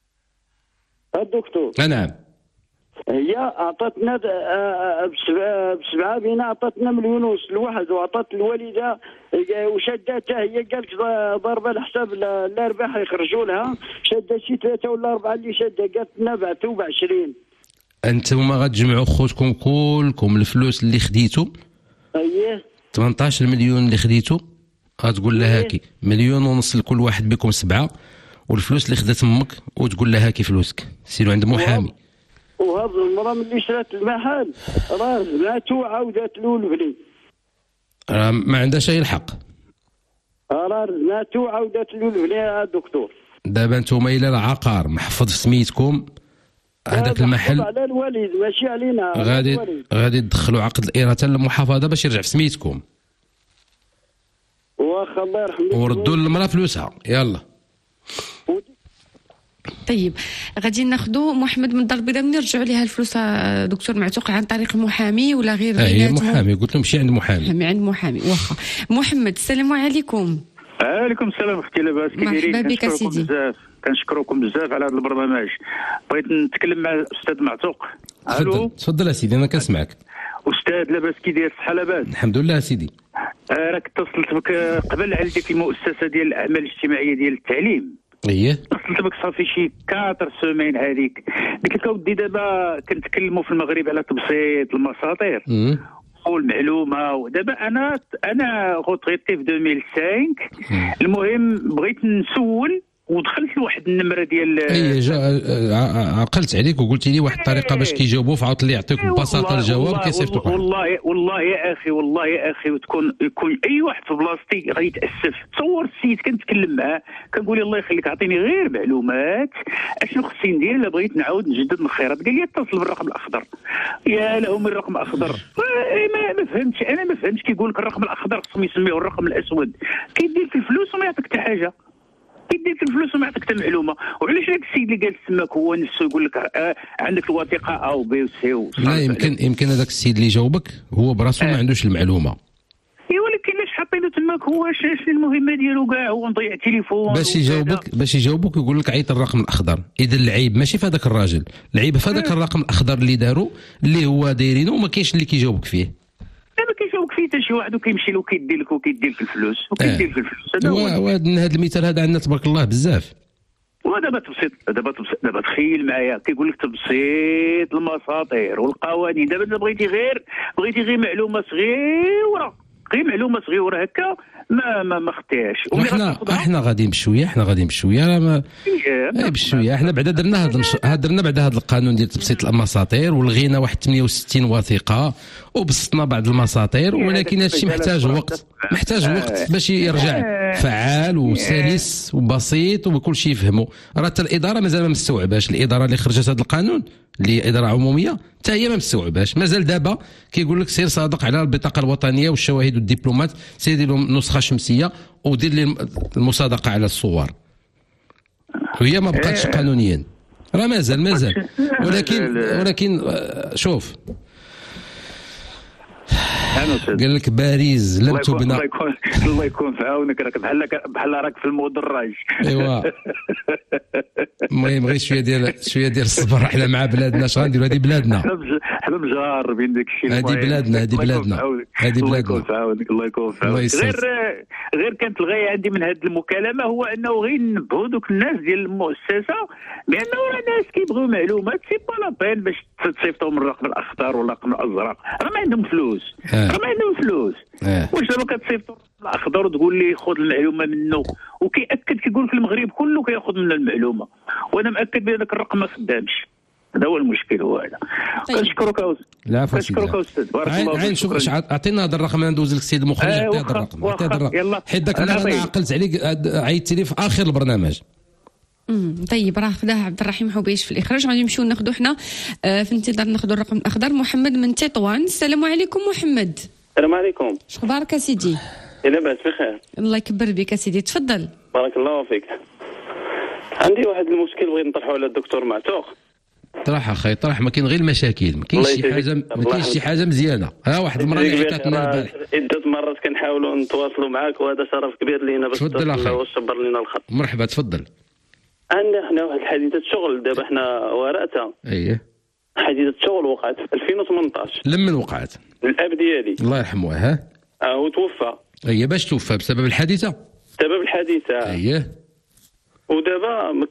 نعم. هي عطاتنا بسبعه بينا، عطاتنا 1.5 مليون لواحد، وعطات الوالده وشدتها هي قالت ضربه الحساب الارباح يخرجوا لها، شدت شي 3 ولا 4 اللي شدها، قالت لنا بعتوا ب20. انتم غتجمعوا خوتكم كلكم الفلوس اللي خديتو. اييه 18 مليون اللي خديتو، غتقول لها هاكي 1.5 مليون لكل واحد بكم 7، والفلوس اللي خدات امك وتقول لها هاكي فلوسك، سيروا عند محامي. وهذه المراه ملي شرات المحل راه ماتوا عاودات له البني، ما عندهاش اي الحق. راه ماتوا عاودات له البني يا دكتور. دابا نتوما الى العقار محفظ في سميتكم، هذاك المحل على الوالد ماشي علينا. غادي تدخلوا عقد الإراثة للمحافظة باش يرجع في سميتكم. واخا الله يرحمك. وردوا للمراه فلوسها، يلا. طيب غادي ناخذوا محمد من الدار البيضاء، من نرجعوا لها الفلوس دكتور معتوق عن طريق المحامي ولا غير؟ هي المحامي، قلت لهم مشي عند محامي. عند محامي واخا. محمد السلام عليكم. وعليكم السلام اختي، لاباس كي دايرين؟ مرحبا بك سيدي. كنشكركم بزاف على هذا البرنامج. بغيت نتكلم مع الاستاذ معتوق. الو تفضل يا سيدي، انا كنسمعك. استاذ لاباس كي داير؟ الصحه لاباس؟ الحمد لله سيدي. راك اتصلت بك قبل على ديك المؤسسه ديال الاعمال الاجتماعيه ديال التعليم. اتصلت بك صافي شي 4 سيمين هذيك، قلت لك اودي دابا كنتكلموا في المغرب على تبسيط المساطير والمعلومه، ودابا انا غوتغيتي في 2005. المهم بغيت نسول ودخلت لواحد النمره ديال عقلت عليك وقلت لي واحد الطريقه باش كيجاوبوا، فعاود اللي يعطيك ببساطه الجواب كيصيفطوك. والله يا اخي وتكون يكون اي واحد في بلاصتي غادي يتاسف. تصور السيد كنتكلم معاه كنقول له الله يخليك عطيني غير معلومات اشنو خصني ندير الا بغيت نعاود نجدد الخيرات. قال لي اتصل بالرقم الاخضر. يا له من الرقم الاخضر، ما فهمتش. انا ما فهمتش. كيقول لك الرقم الاخضر خصهم يسميوه الرقم الاسود، كيدير في الفلوس وما يعطيك حتى حاجه، كيدير في الفلوس وما يعطيك حتى معلومه. وعلاش هذاك السيد اللي قال سماك هو نفسه يقول لك عندك الوثيقه A و B و C و لا يمكن هذاك السيد اللي جاوبك هو براسو ما عندوش المعلومه. ولكن علاش حاطينه تماك هو شنو المهمه ديالو كاع؟ هو مضيع التليفون باش يجاوبك يقول لك عيط الرقم الاخضر. اذا العيب ماشي في هذاك الراجل، العيب في هذاك الرقم الاخضر اللي داروا اللي هو دايرينه وما كاينش اللي كيجاوبك فيه. ما كيجاوبك فيه حتى شي واحد، وكيمشي له وكيدير لك في الفلوس هذا هو. هذا المثال هذا عندنا تبارك الله بزاف. ودابا دابا تخيل معايا كيقول لك تبسيط المساطير والقوانين. دابا بغيتي غير معلومه صغيره، هكا ما خديهاش. احنا غاديين بشويه راه ما بشويه. احنا بعدا درنا بعد هذا القانون ديال تبسيط المساطير ولغينا واحد 68 وثيقه وبسطنا بعض المساطير، ولكن هذا الشيء محتاج وقت باش يرجع فعال وسلس وبسيط وكل شيء يفهموا. راه حتى الاداره مازال ما مستوعباش، الاداره اللي خرجت هذا القانون اللي اداره عموميه حتى هي ما مستوعباش مازال. دابا كيقول لك سير صادق على البطاقه الوطنيه والشواهد والدبلومات، سير دير لهم نسخه شمسيه ودير لي المصادقه على الصور. وهي ما بقاتش قانونيا، راه مازال ولكن شوف قال لك باريس لم تبنى. الله يكون في عونك، راك بحال راك في المدرج. ايوا المهم غير شويه ديال الصبر. احنا مع بلادنا اش غنديروا؟ هذه بلادنا، حنا مجاربين داك الشيء. هذه بلادنا الله يكون في عونك. غير كانت الغايه عندي من هذه المكالمه هو انه غير نبهوا دوك الناس ديال المؤسسه بانه راه ناس كيبغيو معلومات سي با لا بين باش تصيفطوا من الرقم الاخضر ولا الرقم الازرق. راه ما عندهم فلوس. واش دابا كتصيفطوا الاخضر وتقول لي خذ المعلومه منه، وكيأكد كيقول لك المغرب كله كياخذ منه المعلومه، وانا مأكد بان ذاك الرقم ما خدامش. هذا هو المشكل هو هذا. كنشكرك استاذ، بارك الله فيك. شوف اعطينا هذا الرقم، انا ندوز لك السيد المخرج. اعطي هذا الرقم حيت ذاك النهار انا عقلت عليك عيطتي لي في اخر البرنامج. طيب راه خداها عبد الرحيم حبيش في الاخراج. غادي نمشيو ناخذوا حنا في انتظار ناخذوا الرقم الاخضر. محمد من تطوان. السلام عليكم محمد. السلام عليكم. شخبارك سيدي؟ لاباس بخير. الله يكبر بك سيدي، تفضل. بارك الله فيك. عندي واحد المشكل بغيت نطرحه على الدكتور معتوق. طرح اخي طرح، ما كاين غير المشاكل، ما كاينش شي حاجه مزيانه. واحد المره اللي عيطتنا البارح عده مرات كنحاولوا نتواصلوا معاك، وهذا شرف كبير لينا باش تفضل اخي وصبر لنا الخط. مرحبا تفضل. عندنا حنا واحد حادثه شغل دابا حنا ورقتها. اييه حادثه شغل وقعت في 2018. لمن وقعت؟ الاب ديالي الله يرحمه. هو توفى. اييه باش توفى؟ بسبب الحادثه. بسبب الحادثه. اييه. ودابا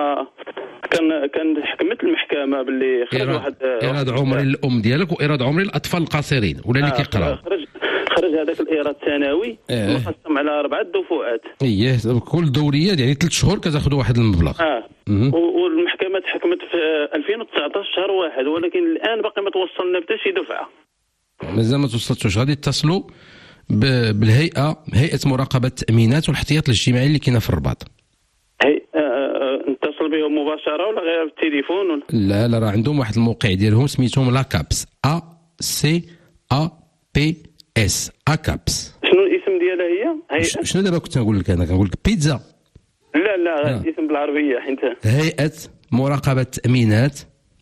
كان حكمت المحكمه باللي خرج واحد ايراد عمري للام ديالك وايراد عمري للاطفال القصيرين ولا اللي كيقراو. خرج هذاك الايراد الثانوي مقسم على 4 دفعات. اييه كل دوريه يعني 3 شهور كتاخذوا واحد المبلغ. والمحكمه تحكمت في 2019 شهر 1، ولكن الان باقي ما توصلنا حتى شي دفعه. مازال ما توصلتوش. غادي يتصلوا بالهيئه، هيئه مراقبه التامينات والاحتياط الاجتماعي اللي كاينه في الرباط. نتصل بهم مباشره ولا غير بالتليفون ولا؟ لا راه عندهم واحد الموقع ديالهم سميتهم لاكابس، ACAPS اكابس. شنو الاسم ديالها هي؟ شنو دابا كنت نقول لك انا؟ كنقول لك بيتزا. لا الاسم بالعربيه حيت هيئه مراقبه التامينات.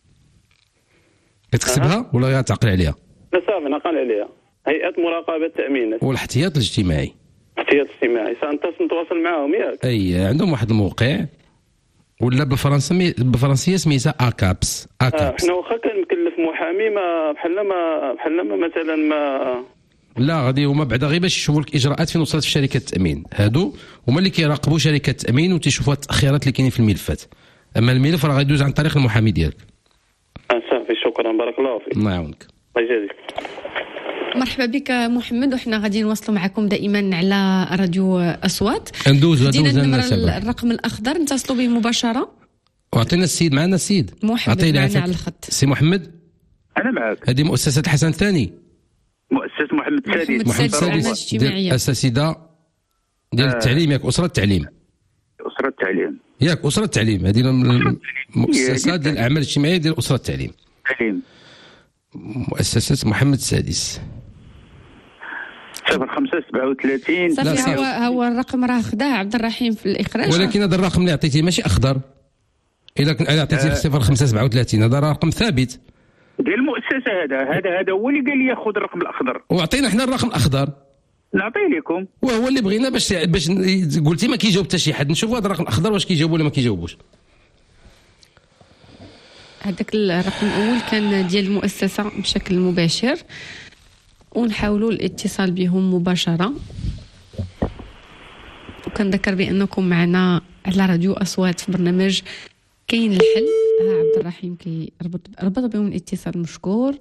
كتكتبها ولا غتعقل عليها؟ لا صافي نعقل عليها. هيئه مراقبه التامينات والاحتياط الاجتماعي. الاحتياط الاجتماعي نتواصل معاهم ياك؟ اي عندهم واحد الموقع ولا بالفرنسيه سميتها اكابس. حنا واخا كان مكلف محامي ما بحال ما مثلا ما لا غادي هما بعدا غير باش يشوفوا لك اجراءات فين وصلت في شركه التامين. هادو هما اللي كيراقبوا شركه التامين وتيشوفوا التاخيرات اللي كاينين في الملفات. اما الملف راه غيدوز عن طريق المحامي ديالك. صافي شكرا بارك الله فيك. الله يعاونك. الله يجازيك. مرحبا بك محمد، وحنا غادي نواصلوا معكم دائما على راديو اصوات. ندوزوا الرقم الاخضر نتصلوا به مباشره. وعطينا السيد، معنا السيد محمد معنا على الخط. سي محمد انا معك. هذه مؤسسه الحسن الثاني، مؤسسه محمد السادس ديال الاساتذه ديال التعليم ياك؟ اسره التعليم ياك؟ اسره التعليم هذه المؤسسه ديال الاعمال الاجتماعيه ديال اسره التعليم. مؤسسه محمد السادس 0537. صافي هو الرقم راه خداه عبد الرحيم في الاخراج، ولكن هذا الرقم اللي عطيتيه ماشي اخضر. الا عطيتيه 0537 هذا رقم ثابت ديال المؤسسه. هذا هو اللي قال لي خذ الرقم الاخضر، وعطينا احنا الرقم الاخضر نعطيه لكم. وهو اللي بغينا باش قلتي ما كيجاوب حتى شي حد، نشوفوا هذا الرقم الاخضر واش كيجاوبوا ولا ما كيجاوبوش. هذاك الرقم الاول كان ديال المؤسسه بشكل مباشر، ونحاولوا الاتصال بهم مباشره. وكنذكر بانكم معنا على راديو اصوات في برنامج كاين الحل. عبد الرحيم ربط بهم الاتصال، مشكور.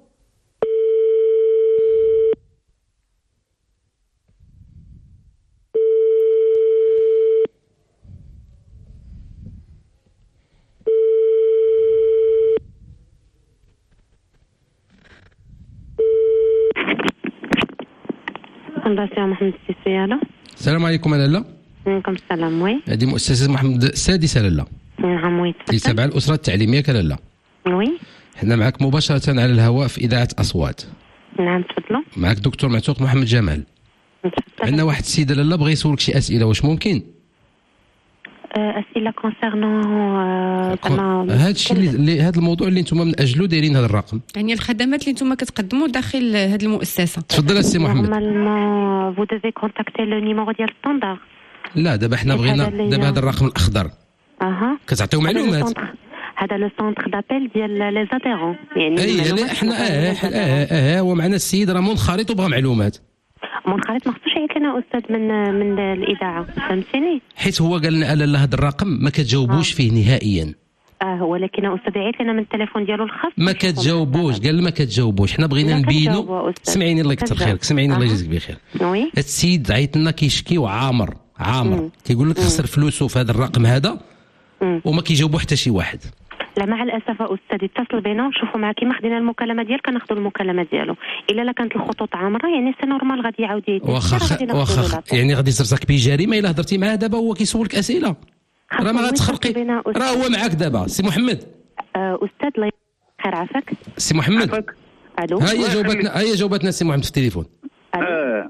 محمد السيسي. السلام عليكم لاله. وعليكم السلام. وي هذه مؤسسه محمد السادس لاله. نعم وي اللي تابعه الاسره التعليميه لاله. وي حنا معك مباشره على الهواء في اذاعه اصوات. نعم تفضلوا. معك دكتور معتوق محمد جمال. عندنا واحد السيده لاله بغى يسولك شي اسئله، واش ممكن؟ اسئله كونسيرنون هذا الشيء اللي هذا الموضوع اللي نتوما من اجله دايرين هذا الرقم، يعني الخدمات اللي نتوما كتقدموا داخل هذه المؤسسه. تفضل السي محمد. نورمالمون فو دوفي كونتاكتي لو نيميرو ديال ستاندار. لا دابا حنا بغينا دابا هذا الرقم الاخضر. كتعطيو معلومات. هذا لو سونتر دابيل ديال لي زاديرون، يعني لا حنا هو معنا السيد راه منخرط وبغى معلومات. منخرط ما خصوش يعيط لنا استاذ من الاذاعه، فهمتيني؟ حيت هو قال لنا لا هذا الرقم ما كتجاوبوش فيه نهائيا. ولكن استاذ يعيط لنا من التليفون ديالو الخاص ما كتجاوبوش. قال ما كتجاوبوش. حنا بغينا نبينوا. سمعيني الله يكثر خيرك، سمعيني الله يجزيك بخير. وي السيد عيط لنا كيشكي وعامر كيقول لك خسر فلوسه في هذا الرقم هذا وما كيجاوبوا حتى شي واحد. لا مع الاسف استاذ اتصل بينا ونشوفوا معاه كيما خدينا المكالمه ديالك كناخذوا المكالمه ديالو. الا كانت الخطوط عامره يعني سي نورمال غادي يعاود واخا يعني غادي يصرصك بجريمه الا هضرتي معاه دابا هو كيسولك اسئله راه ما غتخرقي. راه هو معاك دابا سي محمد. استاذ الله خير عافاك سي محمد. الو هي جاوبتنا سي محمد في التليفون.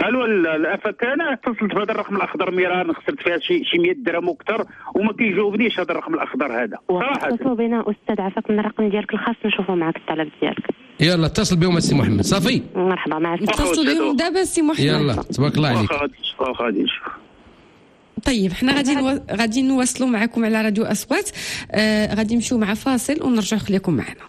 قالوا الافك انا اتصلت بهذا الرقم الاخضر مرارا خسرت فيها شي 100 درهم وكثر وما كيجاوبنيش هذا الرقم الاخضر هذا صراحه. اتصلوا بنا استاذ عفاك من الرقم ديالك الخاص نشوفوا معك الطلب ديالك. يلا اتصل بهم السي محمد. صافي مرحبا معك. اتصلوا بهم دابا السي محمد. يلا تبارك الله عليك. غادي طيب حنا غادي نواصلوا معكم على راديو اصوات. غادي نمشيو مع فاصل ونرجعوا خليكم معنا.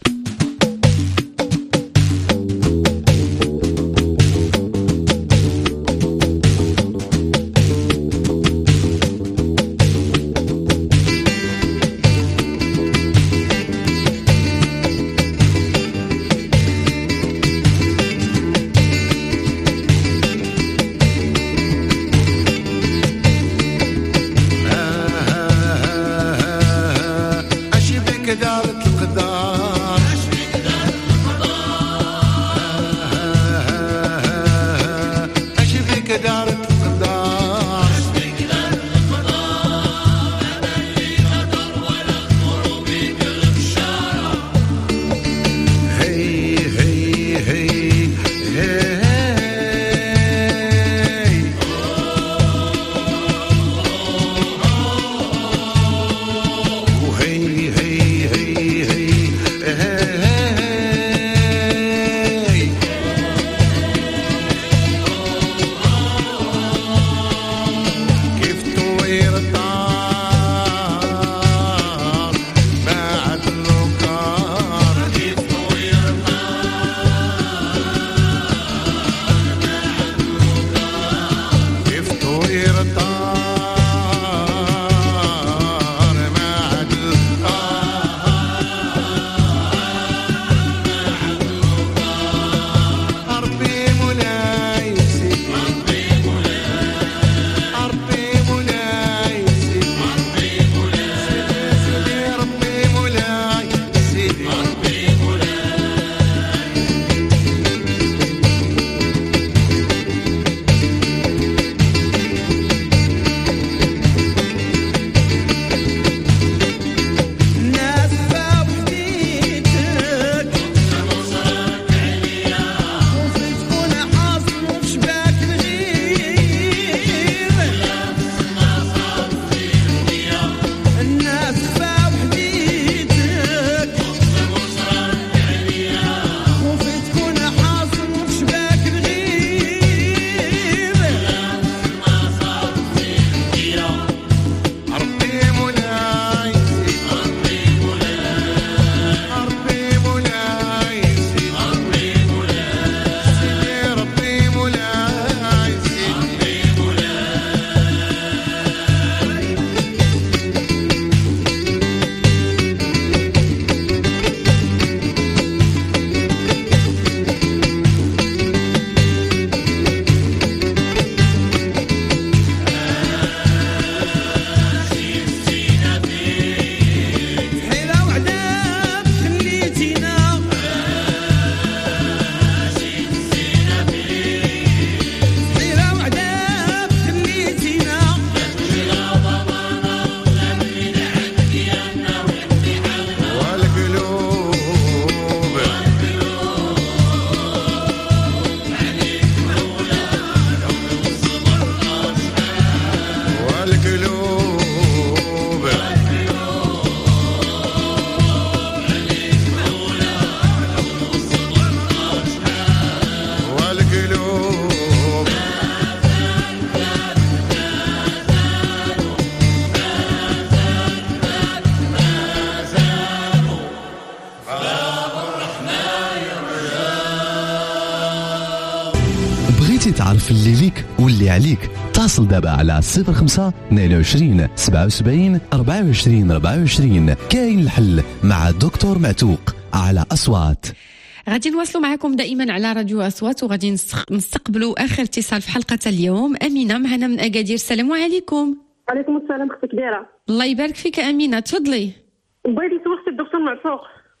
تعرف اللي ليك واللي عليك اتصل دابا على 05 22 77 24 24. كاين الحل مع الدكتور معتوق على أصوات. غادي نواصلوا معكم دائما على راديو أصوات وغادي نستقبلوا آخر اتصال في حلقة اليوم. أمينة معنا من أكادير. السلام عليكم. وعليكم السلام اختي كبيرة. الله يبارك فيك أمينة، تفضلي. بغيت نسولك الدكتور معتوق.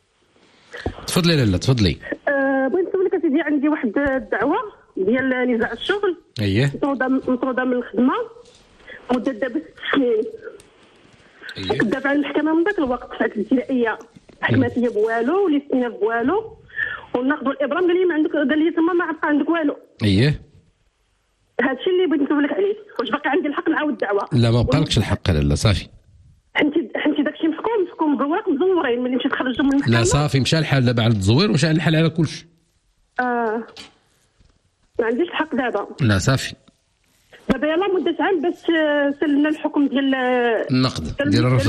تفضلي لالا تفضلي. بغيت نسولك اسيدي، عندي واحد الدعوة ديال نزاع الشغل. اييه. مطرودة من الخدمة مدة دابا 6 سنين. اييه. كدافع عن المحكمة من ذاك الوقت، فات الابتدائية حكمت لي بوالو والاستئناف بوالو، وناخذوا الابرام قال لي ما عندك، قال لي تما ما عطى عندك والو. اييه. هادشي اللي بغيت نسولك عليه، واش باقي عندي الحق نعاود الدعوه؟ لا ما بقالكش الحق لا صافي. حنتي داكشي محكوم بوراق مزورين ملي مشيت خرجتهم من المحكمه. لا صافي مشى الحال دابا على التزوير ومشى الحال على كلشي. ما عنديش الحق دابا. لا صافي. دابا يلاه مدة عام باش سلمنا الحكم ديال النقد ديال الرفض.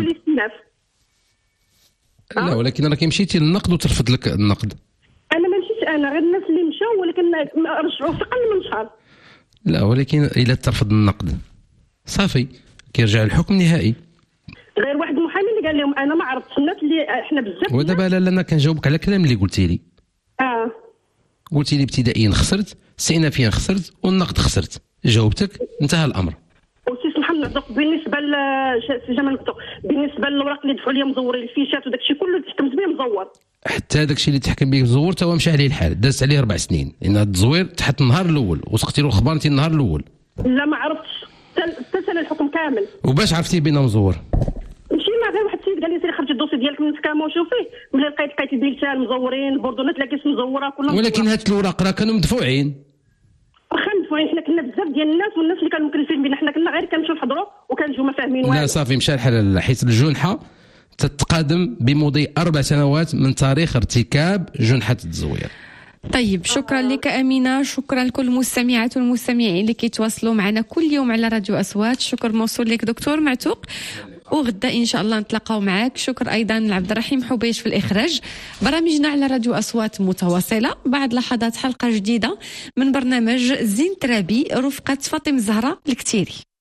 لا ولكن راكي مشيتي للنقد وترفض لك النقد. انا ما مشيتش، انا غير الناس اللي مشاو ولكن رجعوا في اقل من شهر. لا ولكن الا ترفض النقد صافي كيرجع الحكم نهائي. غير واحد المحامي اللي قال لهم انا ما عرفتش الناس اللي احنا بزاف. ودابا لا انا كنجاوبك على الكلام اللي قلتي لي. قلتي لي ابتدائيا خسرت، استئنافيا خسرت، والنقد خسرت. جاوبتك انتهى الامر. وسي محمد مرزوق بالنسبه جمال مرزوق بالنسبه للوراق اللي دفعوا لي مزورين الفيشات وداك الشيء كله تحكمت به مزور. حتى داك الشيء اللي تحكم به مزور تا هو مشى عليه الحال، دازت عليه 4 سنين لان هذا التزوير تحت النهار الاول وسقتي له الخبار انت النهار الاول. لا ما عرفتش حتى الحكم كامل. وباش عرفتي بينا مزور؟ مشينا غير واحد السيد قال لي سيري خرج الدوسي ديالك من السكامه وشوف فيه، ملي لقيت البيلتان مزورين البردونات لا كيس مزوره كلهم. ولكن هاد الوراق راه كانوا مدفوعين. واخا مدفوعين حنا كنا بزاف ديال الناس والناس اللي كانوا مكلفين بينا حنا كنا غير كنمشيو نحضروا وكنجيو ما فاهمين والو. لا صافي مشى الحال حيت الجنحه تتقادم بمضي 4 سنوات من تاريخ ارتكاب جنحه التزوير. طيب شكرا لك أمينة، شكرا لكل المستمعات والمستمعين اللي كيتواصلوا معنا كل يوم على راديو أصوات. شكر موصول لك دكتور معتوق، وغدا إن شاء الله نتلاقاو معاك. شكر أيضا لعبد الرحيم حبيش في الإخراج. برامجنا على راديو أصوات متواصلة. بعد لحظات حلقة جديدة من برنامج زين ترابي رفقة فاطمة زهرة الكتيري.